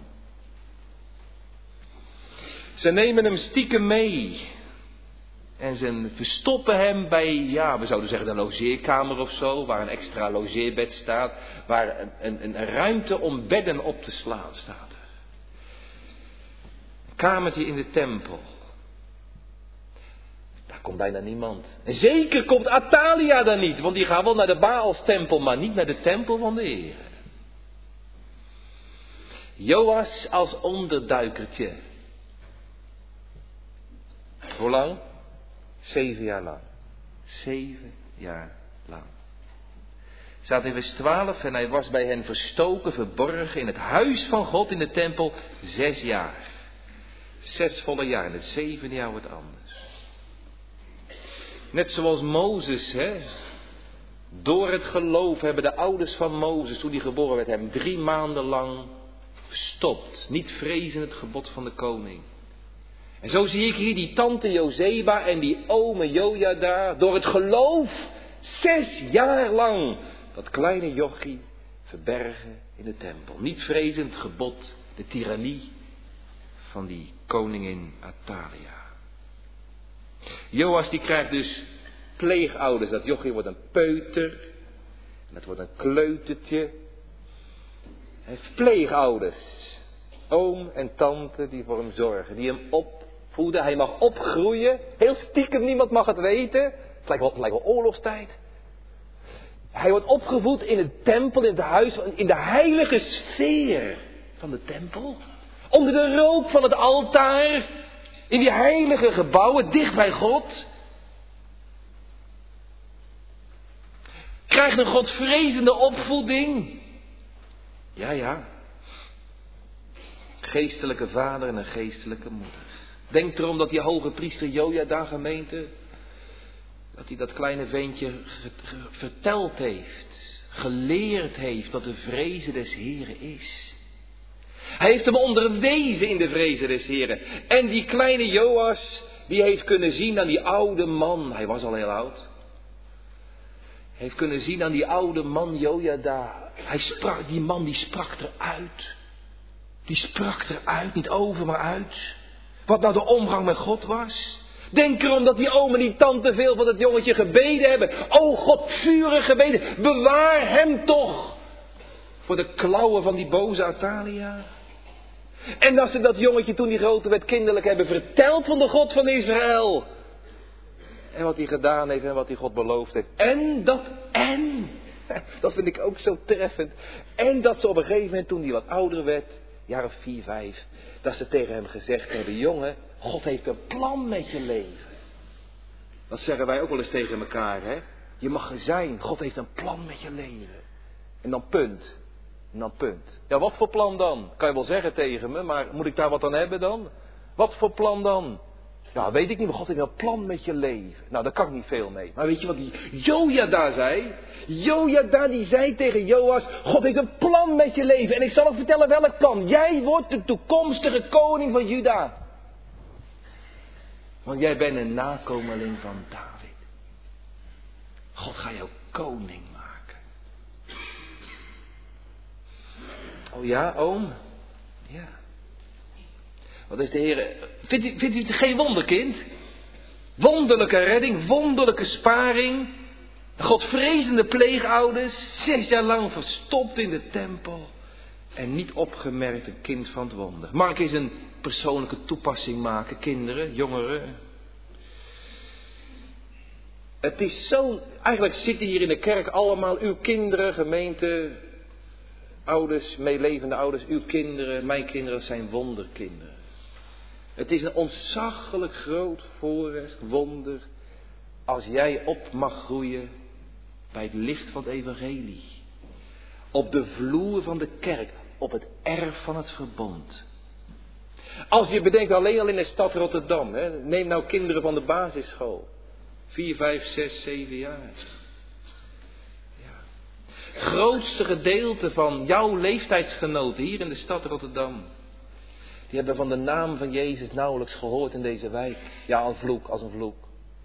Ze nemen hem stiekem mee. En ze verstoppen hem bij, ja, we zouden zeggen een logeerkamer of zo. Waar een extra logeerbed staat. Waar een, een, een ruimte om bedden op te slaan staat. Een kamertje in de tempel. Daar komt bijna niemand. En zeker komt Atalia daar niet. Want die gaat wel naar de Baalstempel, maar niet naar de tempel van de Heer. Joas als onderduikertje. Hoe lang? Zeven jaar lang. Zeven jaar lang. Staat in vers twaalf en hij was bij hen verstoken, verborgen in het huis van God in de tempel zes jaar. Zes volle jaar en het zevende jaar wordt anders. Net zoals Mozes, hè. Door het geloof hebben de ouders van Mozes, toen hij geboren werd, hem drie maanden lang verstopt. Niet vrezen het gebod van de koning. En zo zie ik hier die tante Jozeba en die ome Jojada door het geloof zes jaar lang dat kleine jochie verbergen in de tempel. Niet vrezend het gebod, de tirannie van die koningin Atalia. Joas die krijgt dus pleegouders. Dat jochie wordt een peuter. En dat wordt een kleutertje. Hij heeft pleegouders. Oom en tante die voor hem zorgen. Die hem opvoeden. Hij mag opgroeien. Heel stiekem, niemand mag het weten. Het lijkt wel, het lijkt wel oorlogstijd. Hij wordt opgevoed in het tempel, in het huis, in de heilige sfeer van de tempel. Onder de rook van het altaar. In die heilige gebouwen, dicht bij God. Krijgt een godvrezende opvoeding. Ja, ja. Geestelijke vader en een geestelijke moeder. Denk erom dat die hoge priester Jojada gemeente, dat hij dat kleine ventje verteld heeft. Geleerd heeft wat de vrezen des Heren is. Hij heeft hem onderwezen in de vrezen des Heren. En die kleine Joas, die heeft kunnen zien aan die oude man. Hij was al heel oud. Heeft kunnen zien aan die oude man Jojada. Hij sprak, die man die sprak eruit. Die sprak eruit, niet over maar uit. wat nou de omgang met God was? Denk erom dat die oom en die tante veel van het jongetje gebeden hebben. O God, vurig gebeden. Bewaar hem toch voor de klauwen van die boze Atalia. En dat ze dat jongetje toen die groter werd kinderlijk hebben verteld van de God van Israël. En wat hij gedaan heeft en wat hij God beloofd heeft. En dat en. Dat vind ik ook zo treffend. En dat ze op een gegeven moment toen hij wat ouder werd. Jaar of vier, vijf. Dat ze tegen hem gezegd hebben. Jongen, God heeft een plan met je leven. Dat zeggen wij ook wel eens tegen elkaar, hè. Je mag er zijn. God heeft een plan met je leven. En dan punt. En dan punt. Ja, wat voor plan dan? Kan je wel zeggen tegen me, maar moet ik daar wat aan hebben dan? Wat voor plan dan? Ja, weet ik niet, maar God heeft een plan met je leven. Nou, daar kan ik niet veel mee. Maar weet je wat die Jojada zei? Jojada die zei tegen Joas, God heeft een plan met je leven. En ik zal ook vertellen welk plan. Jij wordt de toekomstige koning van Juda. Want jij bent een nakomeling van David. God gaat jou koning maken. Oh ja, oom? Ja. Wat is de Heer? Vindt u, vindt u het geen wonderkind? Wonderlijke redding, wonderlijke sparing. Godvrezende pleegouders, zes jaar lang verstopt in de tempel. En niet opgemerkt een kind van het wonder. Mag ik eens een persoonlijke toepassing maken, kinderen, jongeren? Het is zo, eigenlijk zitten hier in de kerk allemaal uw kinderen, gemeente, ouders, meelevende ouders, uw kinderen, mijn kinderen zijn wonderkinderen. Het is een ontzaglijk groot voorrecht, wonder, als jij op mag groeien bij het licht van het evangelie. Op de vloer van de kerk, op het erf van het verbond. Als je bedenkt alleen al in de stad Rotterdam, hè, neem nou kinderen van de basisschool. Vier, vijf, zes, zeven jaar. Ja. Grootste gedeelte van jouw leeftijdsgenoten hier in de stad Rotterdam. Die hebben van de naam van Jezus nauwelijks gehoord in deze wijk. Ja, een vloek, als een vloek.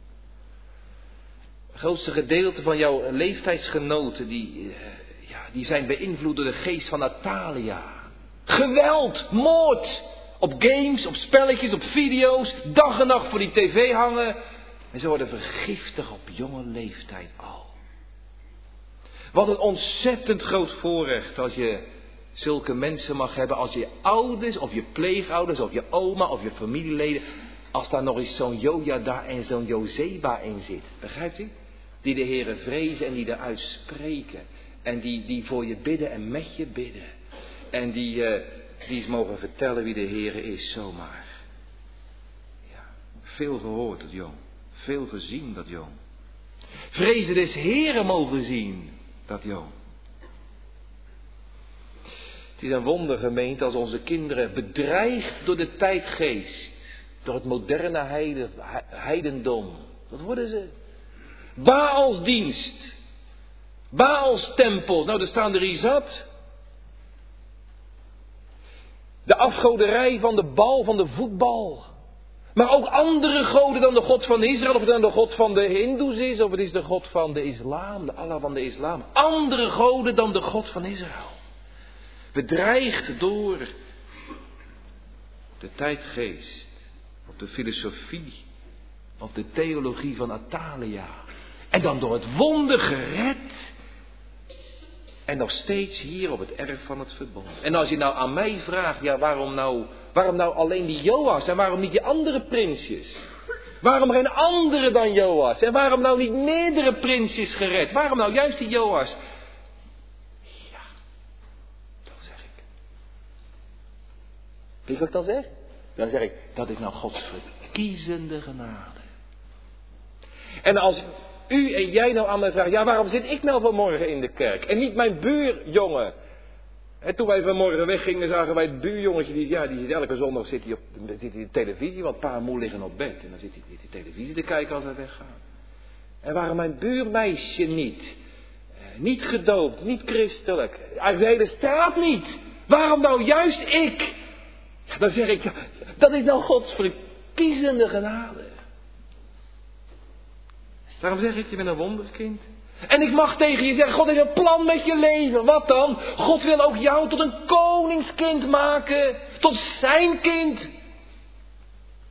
Het grootste gedeelte van jouw leeftijdsgenoten, die, ja, die zijn beïnvloed door de geest van Atalia. Geweld, moord, op games, op spelletjes, op video's, dag en nacht voor die tv hangen. En ze worden vergiftigd op jonge leeftijd al. Wat een ontzettend groot voorrecht als je zulke mensen mag hebben, als je ouders of je pleegouders of je oma of je familieleden, als daar nog eens zo'n Jojada en zo'n Jozeba in zit. Begrijpt u? Die de Heere vrezen en die eruit spreken. En die, die voor je bidden en met je bidden. En die, uh, die eens mogen vertellen wie de Heere is, zomaar. Ja, veel gehoord dat jong. Veel gezien dat jong. Vrezen des Heeren mogen zien dat jong. Het is een wonder, gemeente, als onze kinderen bedreigd door de tijdgeest, door het moderne heiden, heidendom. Wat worden ze? Baalsdienst. Baalstempels. Nou, daar staan er hier zat. De afgoderij van de bal, van de voetbal. Maar ook andere goden dan de God van Israël, of het dan de God van de Hindoes is, of het is de God van de islam, de Allah van de islam. Andere goden dan de God van Israël. Bedreigd door de tijdgeest, of de filosofie, of de theologie van Atalia. En dan door het wonder gered. En nog steeds hier op het erf van het verbond. En als je nou aan mij vraagt, ja waarom nou, waarom nou alleen die Joas en waarom niet die andere prinsjes? Waarom geen andere dan Joas? En waarom nou niet meerdere prinsjes gered? Waarom nou juist die Joas? Ja, dan zeg ik. Weet je wat ik dan zeg? Dan zeg ik, dat is nou Gods verkiezende genade. En als u en jij nou aan mij vraagt, ja waarom zit ik nou vanmorgen in de kerk? En niet mijn buurjongen. En toen wij vanmorgen weggingen, zagen wij het buurjongetje, die, ja, die zit elke zondag zit hij op zit hij de televisie, want pa en moe liggen op bed. En dan zit hij die televisie te kijken als wij weggaan. En waarom mijn buurmeisje niet? Niet gedoopt, niet christelijk. Uit de hele straat niet. Waarom nou juist ik? Ja, dan zeg ik, ja, dat is nou Gods verkiezende genade. Daarom zeg ik, je bent een wonderkind. En ik mag tegen je zeggen, God heeft een plan met je leven. Wat dan? God wil ook jou tot een koningskind maken. Tot zijn kind.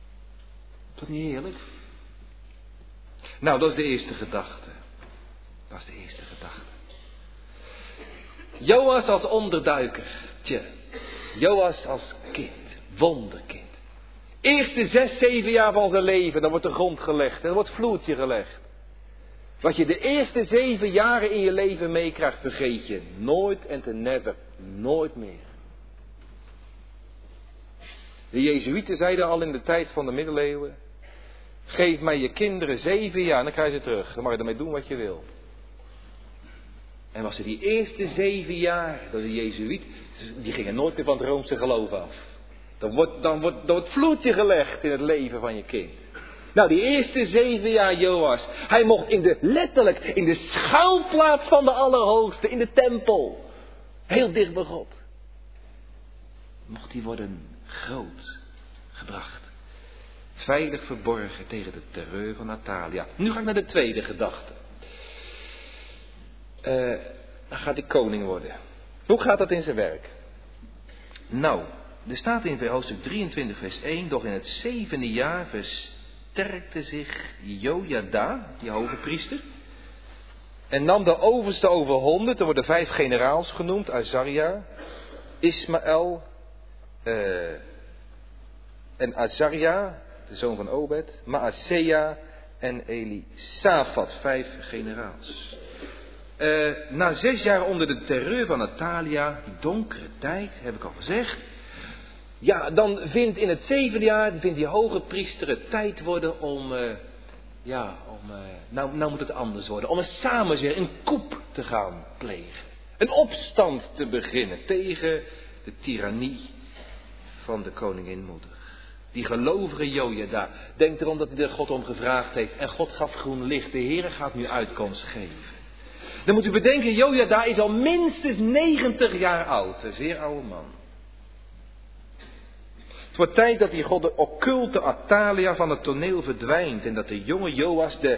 Toch niet heerlijk? Nou, dat is de eerste gedachte. Dat is de eerste gedachte. Joas als onderduiker. Tje. Joas als kind. Wonderkind. Eerste zes, zeven jaar van zijn leven. Dan wordt de grond gelegd. En dan wordt het vloertje gelegd. Wat je de eerste zeven jaren in je leven meekrijgt, vergeet je nooit en te never. Nooit meer. De Jezuïeten zeiden al in de tijd van de middeleeuwen. Geef mij je kinderen zeven jaar en dan krijg je ze terug. Dan mag je ermee doen wat je wil. En was er die eerste zeven jaar, dat de Jezuïet, die gingen nooit meer van het Roomse geloof af. Dan wordt, dan wordt, dan wordt het vloedje gelegd in het leven van je kind. Nou, die eerste zeven jaar Joas, hij mocht in de, letterlijk, in de schuilplaats van de Allerhoogste, in de tempel, heel dicht bij God, mocht hij worden groot gebracht. Veilig verborgen tegen de terreur van Atalia. Nu ga ik naar de tweede gedachte. Uh, dan gaat hij koning worden. Hoe gaat dat in zijn werk? Nou, er staat in hoofdstuk drieëntwintig vers één. Doch in het zevende jaar versterkte zich Jojada, die hoge priester. En nam de overste over honderd. Er worden vijf generaals genoemd. Azaria, Ismaël uh, en Azaria, de zoon van Obed. Maasea en Elisafat, vijf generaals. Uh, na zes jaar onder de terreur van Atalia, die donkere tijd, heb ik al gezegd. Ja, dan vindt in het zevende jaar, vindt die hoge priester het tijd worden om, uh, ja, om, uh, nou, nou moet het anders worden. Om een samenzwering, een coup te gaan plegen. Een opstand te beginnen tegen de tirannie van de koningin moeder. Die gelovige Jojada, denkt erom dat hij er God om gevraagd heeft. En God gaf groen licht, de Heere gaat nu uitkomst geven. Dan moet u bedenken, Jojada is al minstens negentig jaar oud. Een zeer oude man. Het wordt tijd dat die God de occulte Atalia van het toneel verdwijnt. En dat de jonge Joas de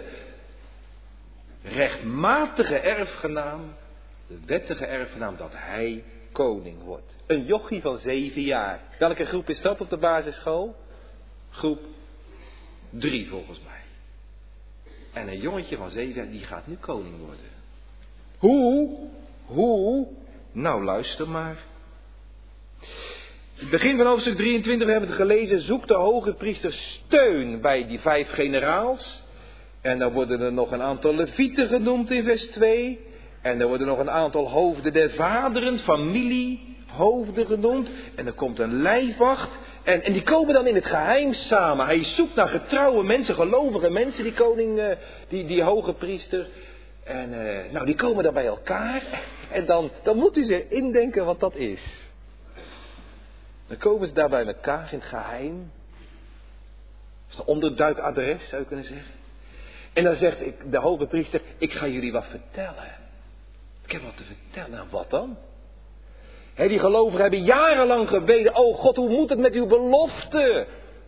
rechtmatige erfgenaam, de wettige erfgenaam, dat hij koning wordt. Een jochie van zeven jaar. Welke groep is dat op de basisschool? Groep drie volgens mij. En een jongetje van zeven jaar, die gaat nu koning worden. Hoe? Hoe? Nou, luister maar. Het begin van hoofdstuk drieëntwintig, we hebben het gelezen. Zoekt de hoge priester steun bij die vijf generaals. En dan worden er nog een aantal levieten genoemd in vers twee. En er worden nog een aantal hoofden der vaderen, familiehoofden genoemd. En er komt een lijfwacht. En, en die komen dan in het geheim samen. Hij zoekt naar getrouwe mensen, gelovige mensen, die koning, uh, die, die hoge priester. En uh, nou, die komen dan bij elkaar. En dan, dan moet u zich indenken wat dat is. Dan komen ze daar bij elkaar in het geheim. Dat is een onderduikadres, zou je kunnen zeggen. En dan zegt ik, de hoge priester, ik ga jullie wat vertellen. Ik heb wat te vertellen. Nou, wat dan? He, die gelovigen hebben jarenlang gebeden. Oh God, hoe moet het met uw belofte?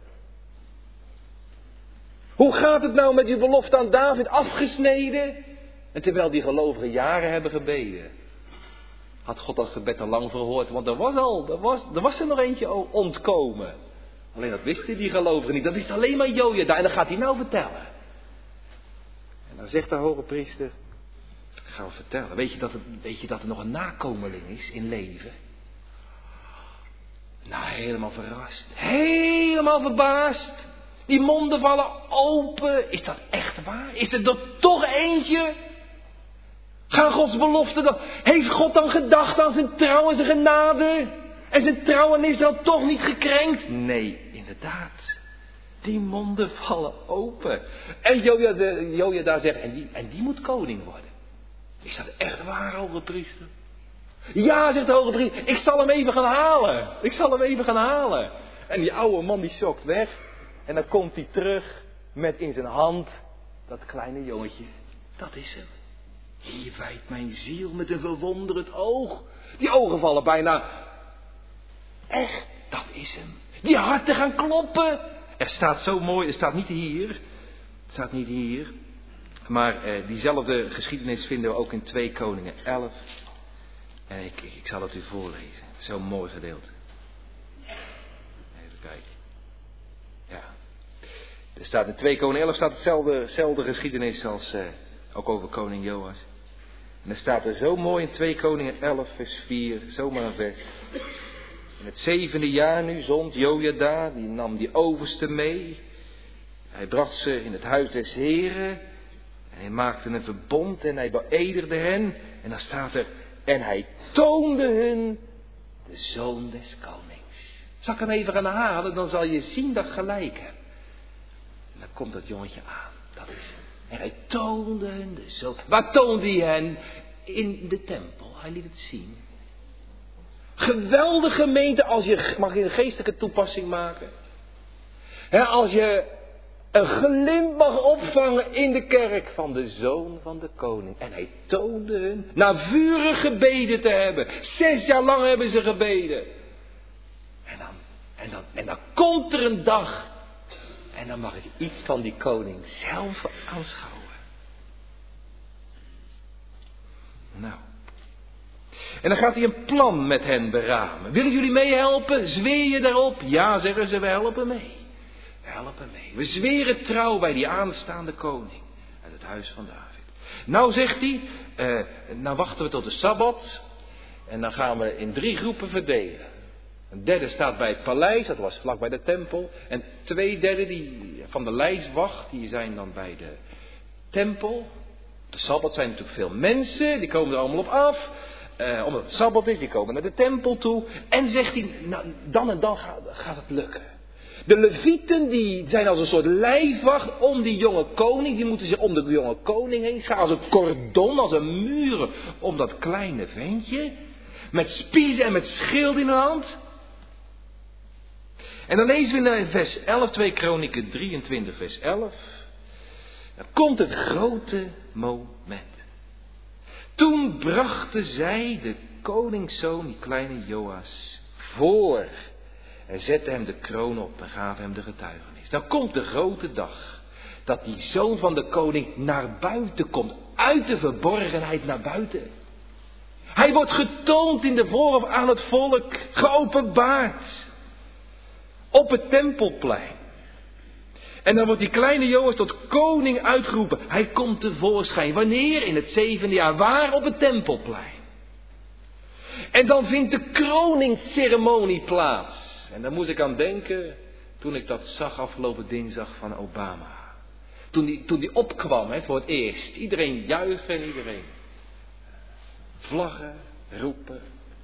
Hoe gaat het nou met uw belofte aan David afgesneden? En terwijl die gelovigen jaren hebben gebeden, had God dat gebed al lang verhoord. Want er was al, er was, er was er nog eentje ontkomen. Alleen dat wisten die gelovigen niet. Dat is alleen maar Jojada. En dat gaat hij nou vertellen. En dan zegt de hoge priester, gaan we vertellen. Weet je, dat het, weet je dat er nog een nakomeling is in leven? Nou, helemaal verrast. Helemaal verbaasd. Die monden vallen open. Is dat echt waar? Is er er toch eentje? Gaan Gods beloften dan? Heeft God dan gedacht aan zijn trouw en zijn genade? En zijn trouw aan Israël toch niet gekrenkt? Nee, inderdaad. Die monden vallen open. En Jojada, Jojada zegt, en die, en die moet koning worden. Is dat echt waar, hoge priester? Ja, zegt de hoge priester, ik zal hem even gaan halen. Ik zal hem even gaan halen. En die oude man die schokt weg. En dan komt hij terug met in zijn hand dat kleine jongetje. Dat is hem. Hier wijdt mijn ziel met een verwonderend oog. Die ogen vallen bijna. Echt, dat is hem. Die harten gaan kloppen. Er staat zo mooi, er staat niet hier. Het staat niet hier. Maar eh, diezelfde geschiedenis vinden we ook in twee Koningen elf. En ik, ik, ik zal het u voorlezen. Zo'n mooi gedeelte. Even kijken. Ja. Er staat in twee Koningen elf staat hetzelfde, hetzelfde geschiedenis als uh, ook over koning Joas. En er staat er zo mooi in twee Koningen elf vers vier, zomaar een vers. In het zevende jaar nu zond Jojada, die nam die overste mee. Hij bracht ze in het huis des Heren. En hij maakte een verbond en hij beëdigde hen. En dan staat er, en hij toonde hun de zoon des konings. Zal ik hem even gaan halen, dan zal je zien dat ik gelijk heb. En dan komt dat jongetje aan, dat is hem. En hij toonde hun de zoon. Waar toonde hij hen? In de tempel, hij liet het zien. Geweldige gemeente, als je, mag je een geestelijke toepassing maken? He, als je een glimp mag opvangen in de kerk van de zoon van de koning. En hij toonde hun, na vurig gebeden te hebben. Zes jaar lang hebben ze gebeden. En dan, en dan, en dan komt er een dag. En dan mag ik iets van die koning zelf aanschouwen. Nou. En dan gaat hij een plan met hen beramen. Willen jullie meehelpen? Zweer je daarop? Ja, zeggen ze, we helpen mee. We helpen mee. We zweren trouw bij die aanstaande koning uit het huis van David. Nou zegt hij, uh, nou wachten we tot de Sabbat. En dan gaan we in drie groepen verdelen. Een derde staat bij het paleis, dat was vlak bij de tempel. En twee derde die van de lijstwacht, die zijn dan bij de tempel. De Sabbat zijn natuurlijk veel mensen, die komen er allemaal op af. Uh, omdat het Sabbat is, die komen naar de tempel toe. En zegt hij, nou, dan en dan gaat, gaat het lukken. De Levieten die zijn als een soort lijfwacht om die jonge koning. Die moeten zich om de jonge koning heen scharen. Als een cordon, als een muur om dat kleine ventje. Met spiezen en met schild in de hand. En dan lezen we in vers elf, twee Kronieken drieëntwintig vers elf. Dan komt het grote moment. Toen brachten zij de koningszoon, die kleine Joas, voor. En zetten hem de kroon op en gaven hem de getuigenis. Dan komt de grote dag. Dat die zoon van de koning naar buiten komt. Uit de verborgenheid naar buiten. Hij wordt getoond in de voorhof aan het volk. Geopenbaard. Op het tempelplein. En dan wordt die kleine Joas tot koning uitgeroepen. Hij komt tevoorschijn. Wanneer? In het zevende jaar. Waar? Op het tempelplein. En dan vindt de kroningsceremonie plaats. En daar moest ik aan denken toen ik dat zag afgelopen dinsdag van Obama. Toen die, toen die opkwam hè, voor het eerst. Iedereen juichen en iedereen vlaggen, roepen.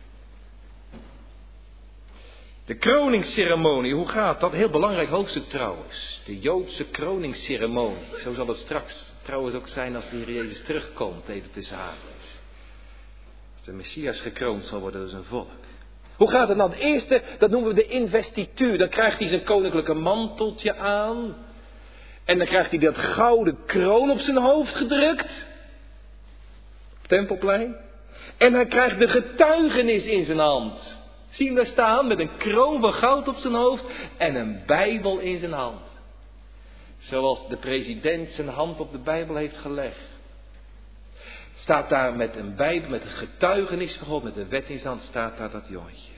De kroningsceremonie, hoe gaat dat? Heel belangrijk hoofdstuk trouwens. De Joodse kroningsceremonie. Zo zal het straks trouwens ook zijn als de Heer Jezus terugkomt, even tussen haakjes. Als de Messias gekroond zal worden door zijn volk. Hoe gaat het nou? Het eerste, dat noemen we de investituur. Dan krijgt hij zijn koninklijke manteltje aan. En dan krijgt hij dat gouden kroon op zijn hoofd gedrukt. Tempelplein. En hij krijgt de getuigenis in zijn hand. Zie je hem daar staan met een kroon van goud op zijn hoofd en een Bijbel in zijn hand. Zoals de president zijn hand op de Bijbel heeft gelegd. Staat daar met een Bijbel, met een getuigenis van God, met een wet in zijn hand, staat daar dat jongetje.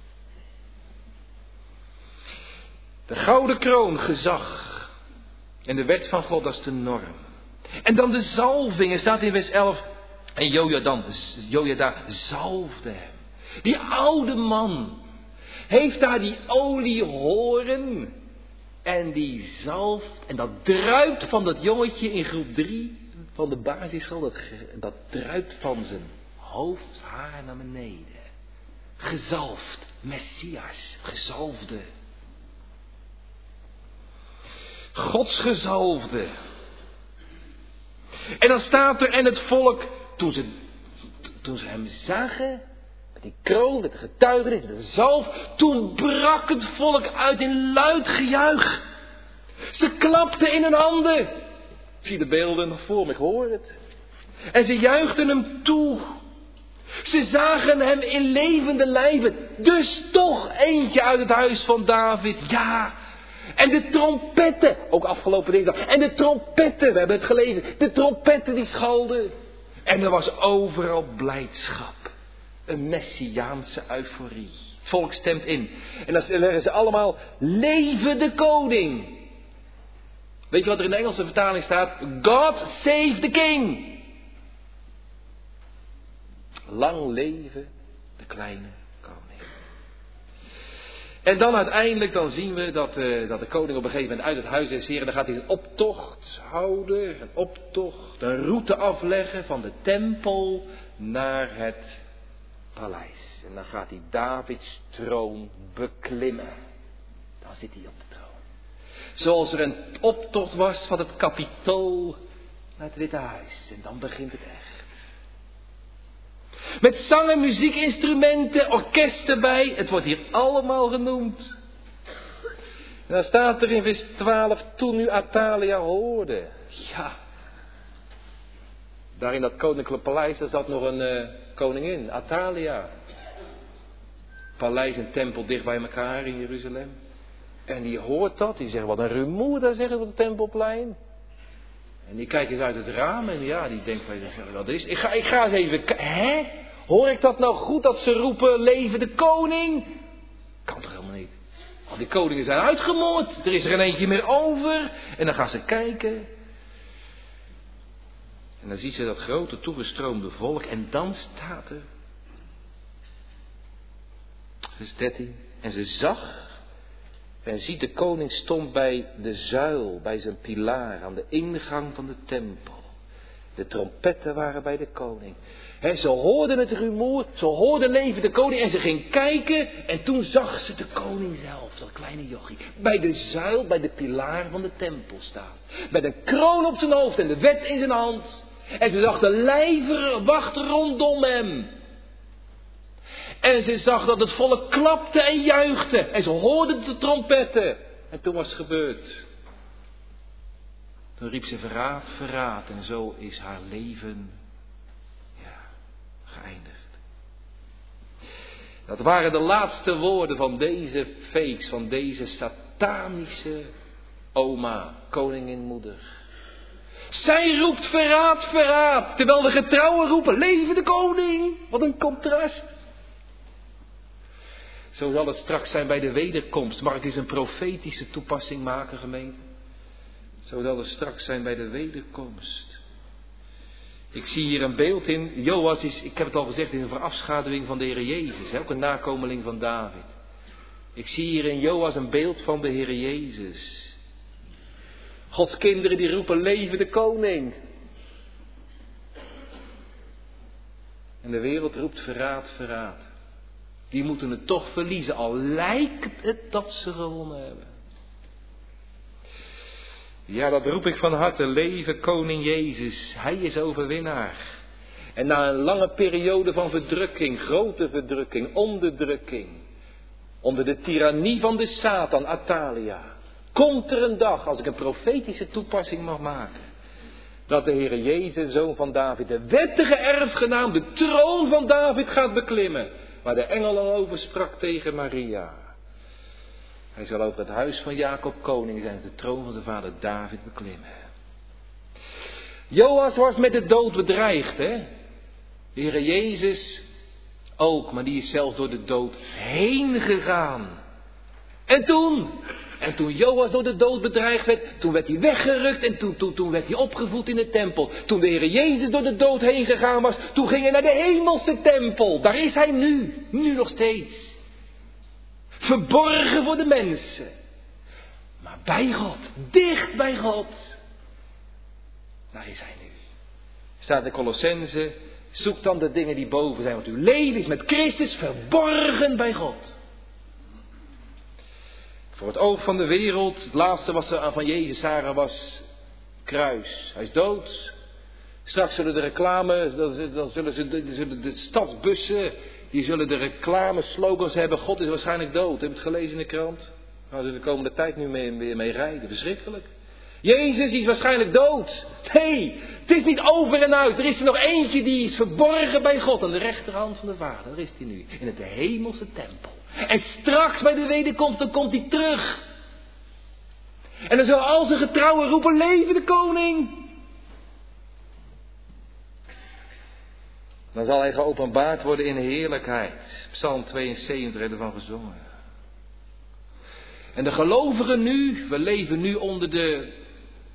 De gouden kroon, gezag. En de wet van God, dat is de norm. En dan de zalving, er staat in vers elf. En Jojada, Jojada zalfde hem. Die oude man heeft daar die oliehoorn en die zalf. En dat druipt van dat jongetje in groep drie van de basisschool. Dat, dat druipt van zijn hoofdhaar naar beneden. Gezalfd, Messias, gezalfde. Gods gezalfde. En dan staat er en het volk, toen ze, toen ze hem zagen, met die kroon, met de getuigenis, met de zalf, toen brak het volk uit in luid gejuich. Ze klapten in hun handen. Ik zie de beelden nog voor me, ik hoor het. En ze juichten hem toe. Ze zagen hem in levende lijven. Dus toch eentje uit het huis van David. Ja. En de trompetten, ook afgelopen dinsdag. En de trompetten, we hebben het gelezen. De trompetten die schalden. En er was overal blijdschap. Een messiaanse euforie. Het volk stemt in. En dan leggen ze allemaal, leven de koning. Weet je wat er in de Engelse vertaling staat? God save the king. Lang leven de kleine koning. En dan uiteindelijk dan zien we dat, uh, dat de koning op een gegeven moment uit het huis des Heren, dan gaat hij een optocht houden, een optocht, een route afleggen van de tempel naar het paleis. En dan gaat hij Davids troon beklimmen. Dan zit hij op de troon. Zoals er een optocht was van het Kapitool naar het Witte Huis. En dan begint het echt. Met zang en muziekinstrumenten, orkest erbij. Het wordt hier allemaal genoemd. En dan staat er in vers twaalf, toen nu Athalia hoorde. Ja. Daar in dat koninklijke paleis, daar zat nog een uh, koningin, Athalia. Paleis en tempel dicht bij elkaar in Jeruzalem. En die hoort dat, die zegt, wat een rumoer daar zeggen op het tempelplein. En die kijkt eens uit het raam en ja, die denkt, wat is? Ik ga, ik ga eens even kijken. Hè? Hoor ik dat nou goed dat ze roepen, leven de koning? Kan toch helemaal niet. Al die koningen zijn uitgemoord. Er is er geen eentje meer over. En dan gaan ze kijken. En dan ziet ze dat grote toegestroomde volk. En dan staat er. Vers dertien. En ze zag. En ziet de koning stond bij de zuil, bij zijn pilaar, aan de ingang van de tempel. De trompetten waren bij de koning. He, ze hoorden het rumoer, ze hoorden leven de koning en ze ging kijken. En toen zag ze de koning zelf, dat kleine jochie, bij de zuil, bij de pilaar van de tempel staan. Met een kroon op zijn hoofd en de wet in zijn hand. En ze zag de lijveren wachten rondom hem. En ze zag dat het volk klapte en juichte. En ze hoorden de trompetten. En toen was het gebeurd. Toen riep ze verraad, verraad. En zo is haar leven ja, geëindigd. Dat waren de laatste woorden van deze fakes, van deze satanische oma, koninginmoeder. Zij roept verraad, verraad. Terwijl de getrouwen roepen, leven de koning. Wat een contrast. Zo zal het straks zijn bij de wederkomst. Mag ik eens een profetische toepassing maken, gemeente? Zo zal het straks zijn bij de wederkomst. Ik zie hier een beeld in. Joas is, ik heb het al gezegd, is een verafschaduwing van de Heer Jezus. Hè? Ook een nakomeling van David. Ik zie hier in Joas een beeld van de Heer Jezus. Gods kinderen die roepen, leven de koning. En de wereld roept verraad, verraad. Die moeten het toch verliezen, al lijkt het dat ze gewonnen hebben. Ja, dat roep ik van harte, leven koning Jezus. Hij is overwinnaar. En na een lange periode van verdrukking, grote verdrukking, onderdrukking, onder de tirannie van de Satan, Athalia, komt er een dag, als ik een profetische toepassing mag maken, dat de Heere Jezus, zoon van David, de wettige erfgenaam, de troon van David gaat beklimmen. Waar de engel al over sprak tegen Maria. Hij zal over het huis van Jacob koning zijn, de troon van zijn vader David beklimmen. Joas was met de dood bedreigd, hè. De Heere Jezus ook, maar die is zelfs door de dood heen gegaan. En toen, en toen Joas door de dood bedreigd werd, toen werd hij weggerukt en toen, toen, toen werd hij opgevoed in de tempel. Toen de Heere Jezus door de dood heen gegaan was, toen ging hij naar de hemelse tempel. Daar is hij nu, nu nog steeds. Verborgen voor de mensen. Maar bij God, dicht bij God. Daar is hij nu. Staat in Colossenzen, zoek dan de dingen die boven zijn, want uw leven is met Christus verborgen bij God. Voor het oog van de wereld, het laatste wat ze van Jezus zagen was kruis. Hij is dood. Straks zullen de reclame, dan zullen ze de, de, de stadsbussen, die zullen de reclameslogans hebben. God is waarschijnlijk dood. Heb je het gelezen in de krant? Daar gaan ze de komende tijd nu mee, mee, mee rijden. Verschrikkelijk. Jezus is waarschijnlijk dood. Nee, het is niet over en uit. Er is er nog eentje die is verborgen bij God aan de rechterhand van de Vader. Daar is hij nu, in het hemelse tempel. En straks bij de wederkomst, dan komt hij terug. En dan zullen al zijn getrouwen roepen, leven de koning. Dan zal hij geopenbaard worden in heerlijkheid. Psalm tweeënzeventig hebben we ervan gezongen. En de gelovigen nu, we leven nu onder de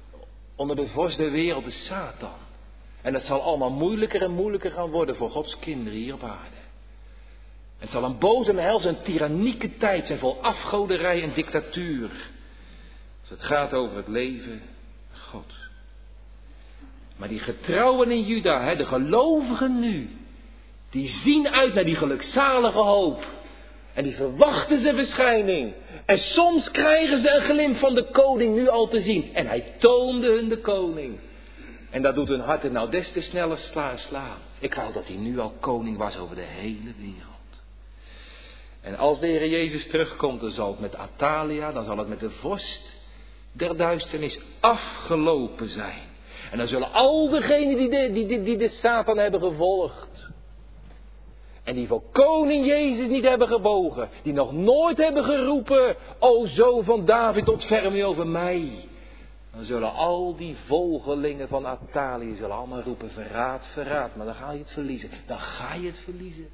onder de vorst der wereld, de Satan. En het zal allemaal moeilijker en moeilijker gaan worden voor Gods kinderen hier op aarde. Het zal een boze en hels en tyrannieke tijd zijn vol afgoderij en dictatuur. Als het gaat over het leven van God. Maar die getrouwen in Juda, de gelovigen nu, die zien uit naar die gelukzalige hoop. En die verwachten zijn verschijning. En soms krijgen ze een glimp van de koning nu al te zien. En hij toonde hun de koning. En dat doet hun harten nou des te sneller sla, slaan. Ik wou dat hij nu al koning was over de hele wereld. En als de Heer Jezus terugkomt, dan zal het met Atalia, dan zal het met de vorst der duisternis afgelopen zijn. En dan zullen al degenen die de, die, die, die de Satan hebben gevolgd. En die voor koning Jezus niet hebben gebogen. Die nog nooit hebben geroepen, o zoon van David, ontferm u over mij. Dan zullen al die volgelingen van Atalia zullen allemaal roepen, verraad, verraad. Maar dan ga je het verliezen. Dan ga je het verliezen.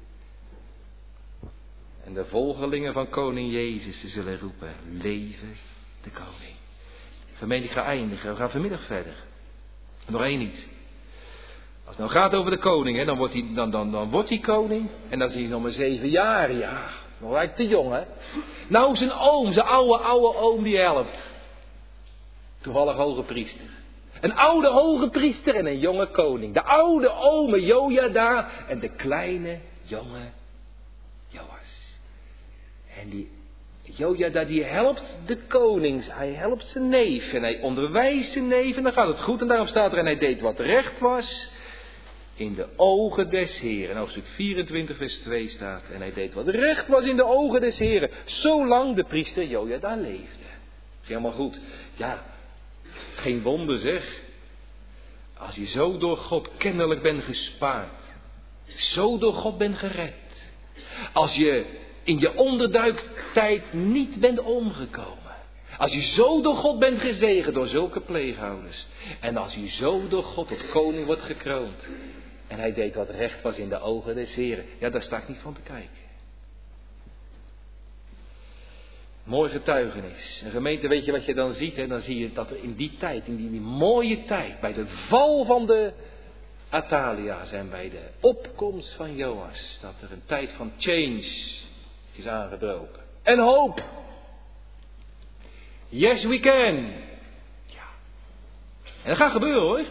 En de volgelingen van koning Jezus, ze zullen roepen, leven de koning. Gemeente, ik ga eindigen. We gaan vanmiddag verder. Nog één iets. Als het nou gaat over de koning, hè, dan, wordt hij, dan, dan, dan wordt hij koning. En dan zie je nog maar zeven jaar. Ja, nog lijkt te jong, hè. Nou, zijn oom, zijn oude, oude oom, die helpt. Toevallig hoge priester. Een oude hoge priester en een jonge koning. De oude ome Jojada en de kleine jonge Joas. En die Jojada die helpt de konings. Hij helpt zijn neef en hij onderwijst zijn neef en dan gaat het goed. En daarom staat er en hij deed wat recht was in de ogen des Heren. En hoofdstuk vierentwintig vers twee staat. En hij deed wat recht was in de ogen des Heren. Zolang de priester Jojada leefde. Helemaal goed. Ja, geen wonder zeg. Als je zo door God kennelijk bent gespaard. Zo door God bent gered. Als je in je onderduiktijd niet bent omgekomen. Als je zo door God bent gezegend door zulke pleeghouders. En als je zo door God tot koning wordt gekroond. En hij deed wat recht was in de ogen des Heren. Ja, daar sta ik niet van te kijken. Mooi getuigenis. En gemeente, weet je wat je dan ziet? Hè? Dan zie je dat er in die tijd, in die, die mooie tijd, bij de val van de Atalia's en bij de opkomst van Joas, dat er een tijd van change is aangebroken. En hoop. Yes, we can. Ja. En dat gaat gebeuren hoor.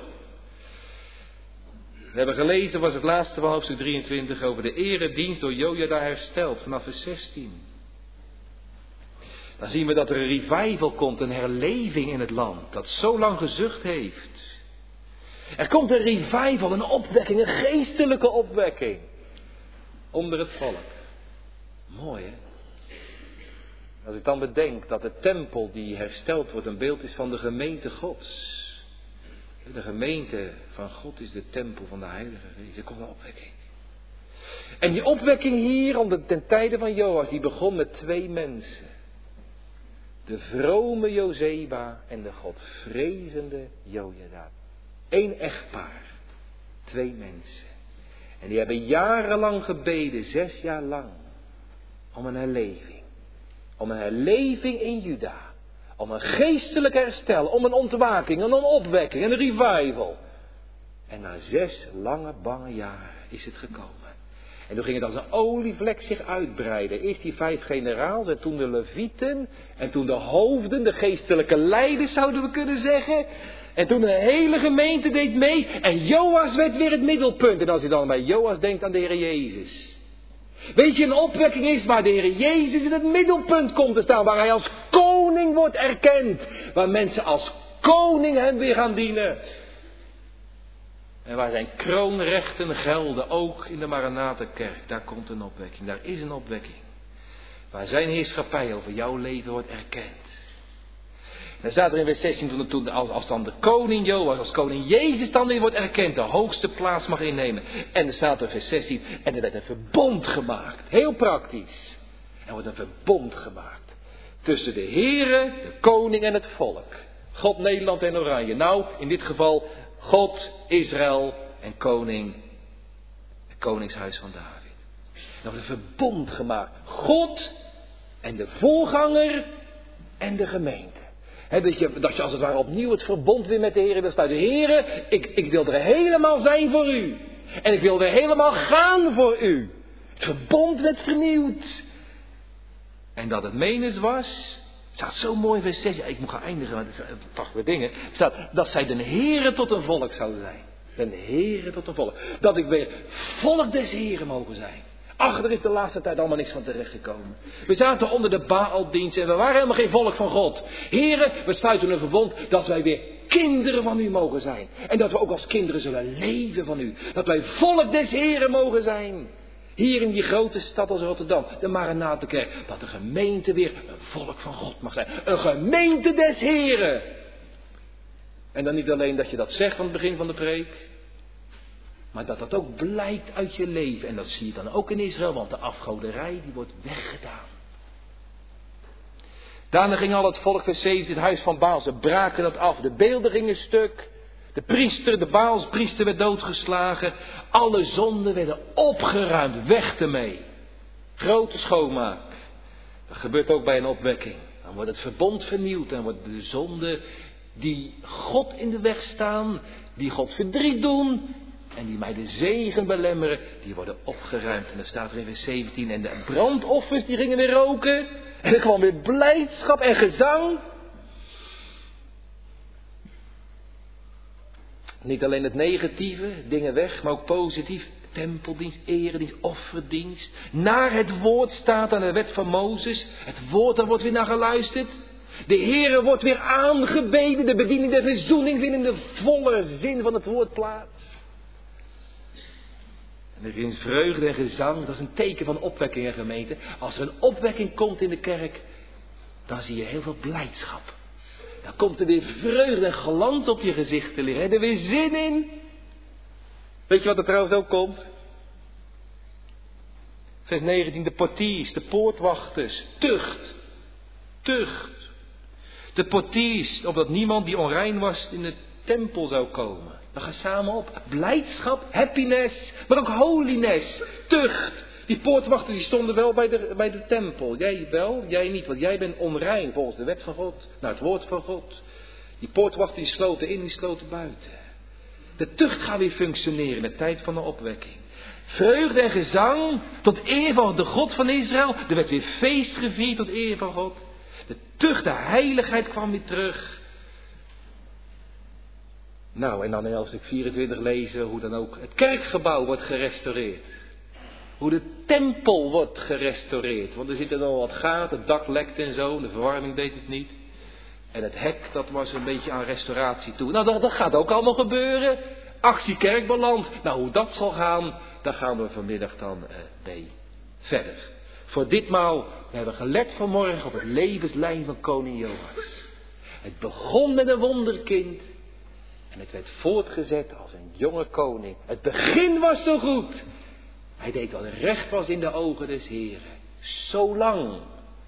We hebben gelezen, was het laatste van hoofdstuk drieëntwintig, over de eredienst door Jojada hersteld, vanaf vers zestien. Dan zien we dat er een revival komt, een herleving in het land, dat zo lang gezucht heeft. Er komt een revival, een opwekking, een geestelijke opwekking onder het volk. Mooi hè? Als ik dan bedenk dat de tempel die hersteld wordt een beeld is van de gemeente Gods. De gemeente van God is de tempel van de Heilige Geest. Er komt een opwekking. En die opwekking hier onder ten tijde van Joas, die begon met twee mensen. De vrome Jozeba en de godvrezende Jojada. Eén echtpaar. Twee mensen. En die hebben jarenlang gebeden, zes jaar lang. Om een herleving. Om een herleving in Juda. Om een geestelijk herstel. Om een ontwaking, een opwekking, een revival. En na zes lange bange jaren is het gekomen. En toen ging het als een olievlek zich uitbreiden. Eerst die vijf generaals en toen de levieten. En toen de hoofden, de geestelijke leiders zouden we kunnen zeggen. En toen de hele gemeente deed mee. En Joas werd weer het middelpunt. En als je dan bij Joas denkt aan de Heer Jezus. Weet je, een opwekking is waar de Heer Jezus in het middelpunt komt te staan. Waar hij als koning wordt erkend. Waar mensen als koning hem weer gaan dienen. En waar zijn kroonrechten gelden, ook in de Maranatenkerk. Daar komt een opwekking, daar is een opwekking. Waar zijn heerschappij over jouw leven wordt erkend. Dan staat er in vers zestien, toen, als, als dan de koning Joas, als koning Jezus dan weer wordt erkend, de hoogste plaats mag innemen. En er staat er vers zestien, en er werd een verbond gemaakt. Heel praktisch. Er wordt een verbond gemaakt. Tussen de Here, de koning en het volk. God, Nederland en Oranje. Nou, in dit geval God, Israël en koning, het koningshuis van David. Er wordt een verbond gemaakt. God en de voorganger en de gemeente. He, dat, je, dat je als het ware opnieuw het verbond weer met de Heer wil sluiten. Heer, ik, ik wil er helemaal zijn voor u. En ik wil er helemaal gaan voor u. Het verbond werd vernieuwd. En dat het menens was. Het staat zo mooi vers zes. Ja, ik moet gaan eindigen, want het zijn prachtige dingen. Het staat dat zij den Heere tot een volk zouden zijn. Den Heere tot een volk. Dat ik weer volk des Heeren mogen zijn. Ach, er is de laatste tijd allemaal niks van terechtgekomen. We zaten onder de Baaldienst en we waren helemaal geen volk van God. Heren, we sluiten een verbond dat wij weer kinderen van u mogen zijn. En dat we ook als kinderen zullen leven van u. Dat wij volk des Heren mogen zijn. Hier in die grote stad als Rotterdam, de Maranatenkerk. Dat de gemeente weer een volk van God mag zijn. Een gemeente des Heren. En dan niet alleen dat je dat zegt aan het begin van de preek. Maar dat dat ook blijkt uit je leven. En dat zie je dan ook in Israël. Want de afgoderij die wordt weggedaan. Daarna ging al het volk vers zeventien, het huis van Baal. Ze braken dat af. De beelden gingen stuk. De priester, de Baalspriester werd doodgeslagen. Alle zonden werden opgeruimd. Weg ermee. Grote schoonmaak. Dat gebeurt ook bij een opwekking. Dan wordt het verbond vernieuwd. Dan wordt de zonden die God in de weg staan. Die God verdriet doen. En die mij de zegen belemmeren. Die worden opgeruimd. En dan staat er in vers zeventien. En de brandoffers die gingen weer roken. En er kwam weer blijdschap en gezang. Niet alleen het negatieve, dingen weg, maar ook positief. Tempeldienst, eredienst, offerdienst. Naar het woord staat aan de wet van Mozes. Het woord, daar wordt weer naar geluisterd. De Heere wordt weer aangebeden. De bediening der verzoening vindt in de volle zin van het woord plaats. En er is vreugde en gezang. Dat is een teken van opwekking en gemeente. Als er een opwekking komt in de kerk, dan zie je heel veel blijdschap. Dan komt er weer vreugde en glans op je gezicht te liggen. Heb je er weer zin in? Weet je wat er trouwens ook komt? Vers negentien, de portiers, de poortwachters, tucht. Tucht. De portiers, opdat niemand die onrein was in de tempel zou komen. Dan gaan samen op. Blijdschap, happiness, maar ook holiness, tucht. Die poortwachters die stonden wel bij de, bij de tempel. Jij wel, jij niet, want jij bent onrein volgens de wet van God. Naar het woord van God. Die poortwachters die sloten in, die sloten buiten. De tucht gaat weer functioneren in de tijd van de opwekking. Vreugde en gezang tot eer van de God van Israël. Er werd weer feest gevierd tot eer van God. De tucht, de heiligheid kwam weer terug. Nou, en dan in hoofdstuk vierentwintig lezen hoe dan ook het kerkgebouw wordt gerestaureerd. Hoe de tempel wordt gerestaureerd. Want er zitten al wat gaten, het dak lekt en zo. De verwarming deed het niet. En het hek, dat was een beetje aan restauratie toe. Nou, dat, dat gaat ook allemaal gebeuren. Actie Kerkbalans. Nou, hoe dat zal gaan, daar gaan we vanmiddag dan uh, mee verder. Voor ditmaal, we hebben gelet vanmorgen op het levenslijn van koning Joas. Het begon met een wonderkind. En het werd voortgezet als een jonge koning. Het begin was zo goed. Hij deed wat recht was in de ogen des Heren. Zolang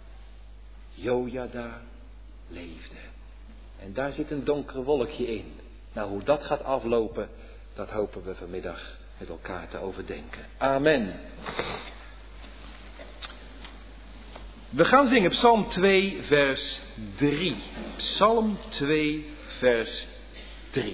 Jojada leefde. En daar zit een donker wolkje in. Nou, hoe dat gaat aflopen, dat hopen we vanmiddag met elkaar te overdenken. Amen. We gaan zingen Psalm twee, vers drie. Psalm twee, vers drie.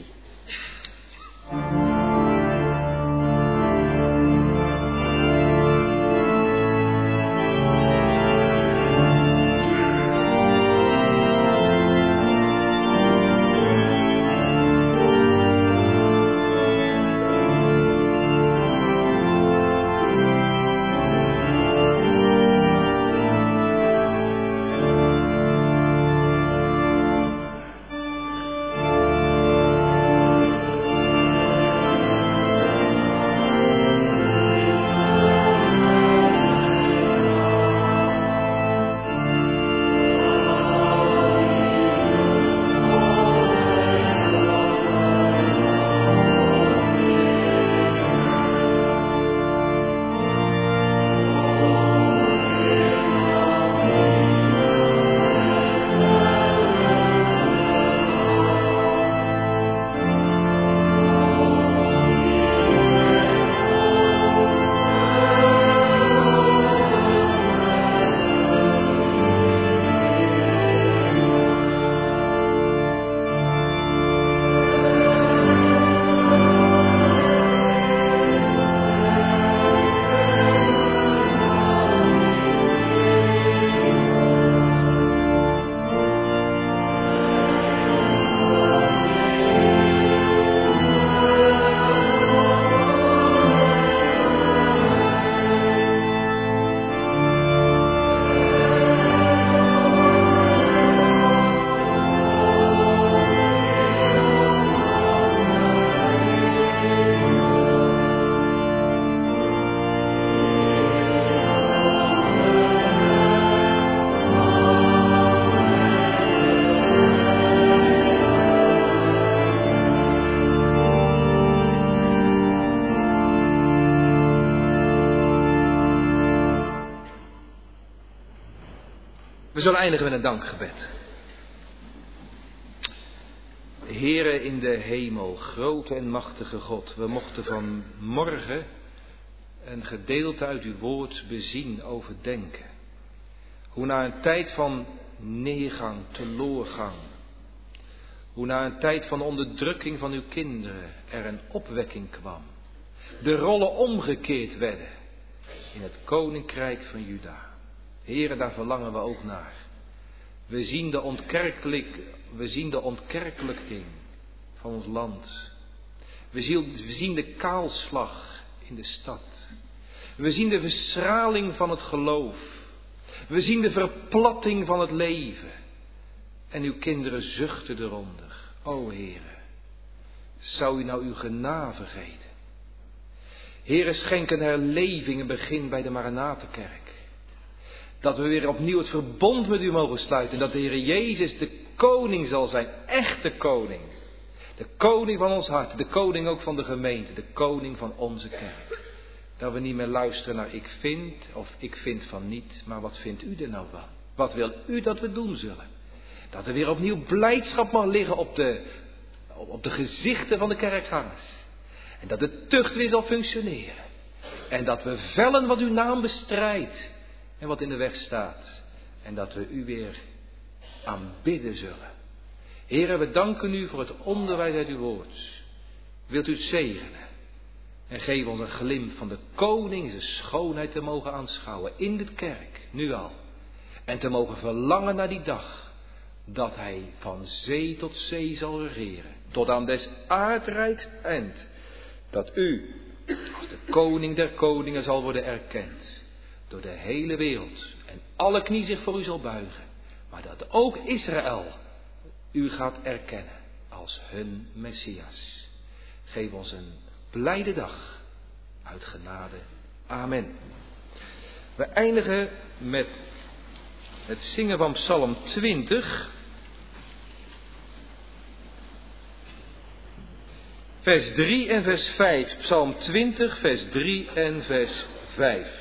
We zullen eindigen met een dankgebed. Heere in de hemel, grote en machtige God, we mochten vanmorgen een gedeelte uit uw woord bezien, overdenken. Hoe na een tijd van neergang, teloorgang, hoe na een tijd van onderdrukking van uw kinderen er een opwekking kwam. De rollen omgekeerd werden in het koninkrijk van Juda. Heere, daar verlangen we ook naar. We zien de ontkerkelijk, we zien de ontkerkelijking van ons land. We zien, we zien de kaalslag in de stad. We zien de verschraling van het geloof. We zien de verplatting van het leven. En uw kinderen zuchten eronder. O Heere, zou u nou uw genade vergeten? Heere, schenk een herleving, een begin bij de Maranatenkerk. Dat we weer opnieuw het verbond met u mogen sluiten. En dat de Heer Jezus de koning zal zijn. Echte koning. De koning van ons hart. De koning ook van de gemeente. De koning van onze kerk. Dat we niet meer luisteren naar ik vind of ik vind van niet. Maar wat vindt u er nou van? Wat wil u dat we doen zullen? Dat er weer opnieuw blijdschap mag liggen op de, op de gezichten van de kerkgangers. En dat de tucht weer zal functioneren. En dat we vellen wat uw naam bestrijdt. En wat in de weg staat. En dat we u weer aanbidden zullen. Heere, we danken u voor het onderwijs uit uw woord. Wilt u het zegenen? En geef ons een glimp van de koning zijn schoonheid te mogen aanschouwen. In de kerk, nu al. En te mogen verlangen naar die dag. Dat hij van zee tot zee zal regeren. Tot aan des aardrijks eind. Dat u als de koning der koningen zal worden erkend. Door de hele wereld. En alle knie zich voor u zal buigen. Maar dat ook Israël u gaat erkennen als hun Messias. Geef ons een blijde dag uit genade. Amen. We eindigen met het zingen van Psalm twintig. Vers drie en vers vijf. Psalm twintig, vers drie en vers vijf.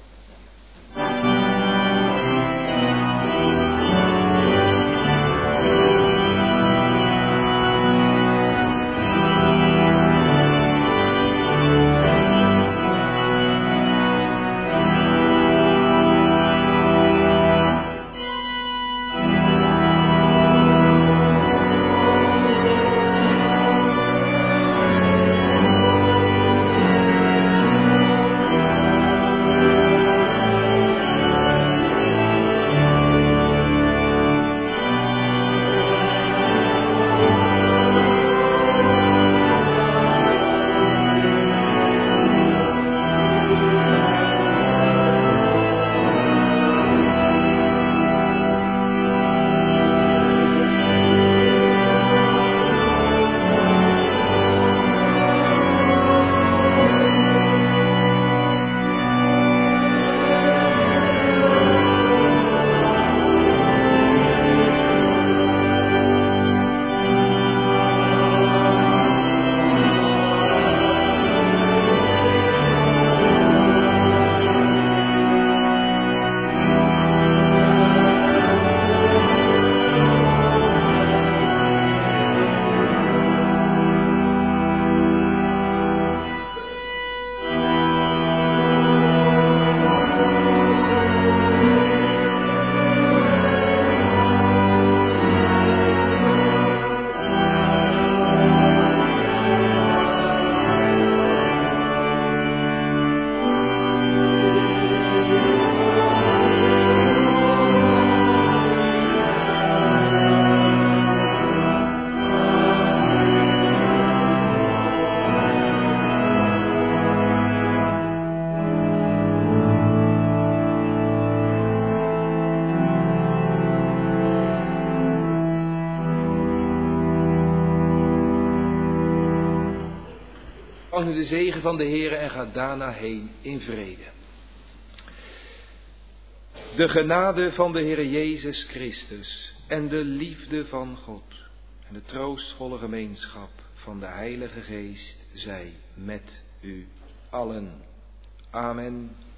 Ontvang nu de zegen van de Heere en ga daarna heen in vrede. De genade van de Heere Jezus Christus en de liefde van God en de troostvolle gemeenschap van de Heilige Geest zij met u allen. Amen.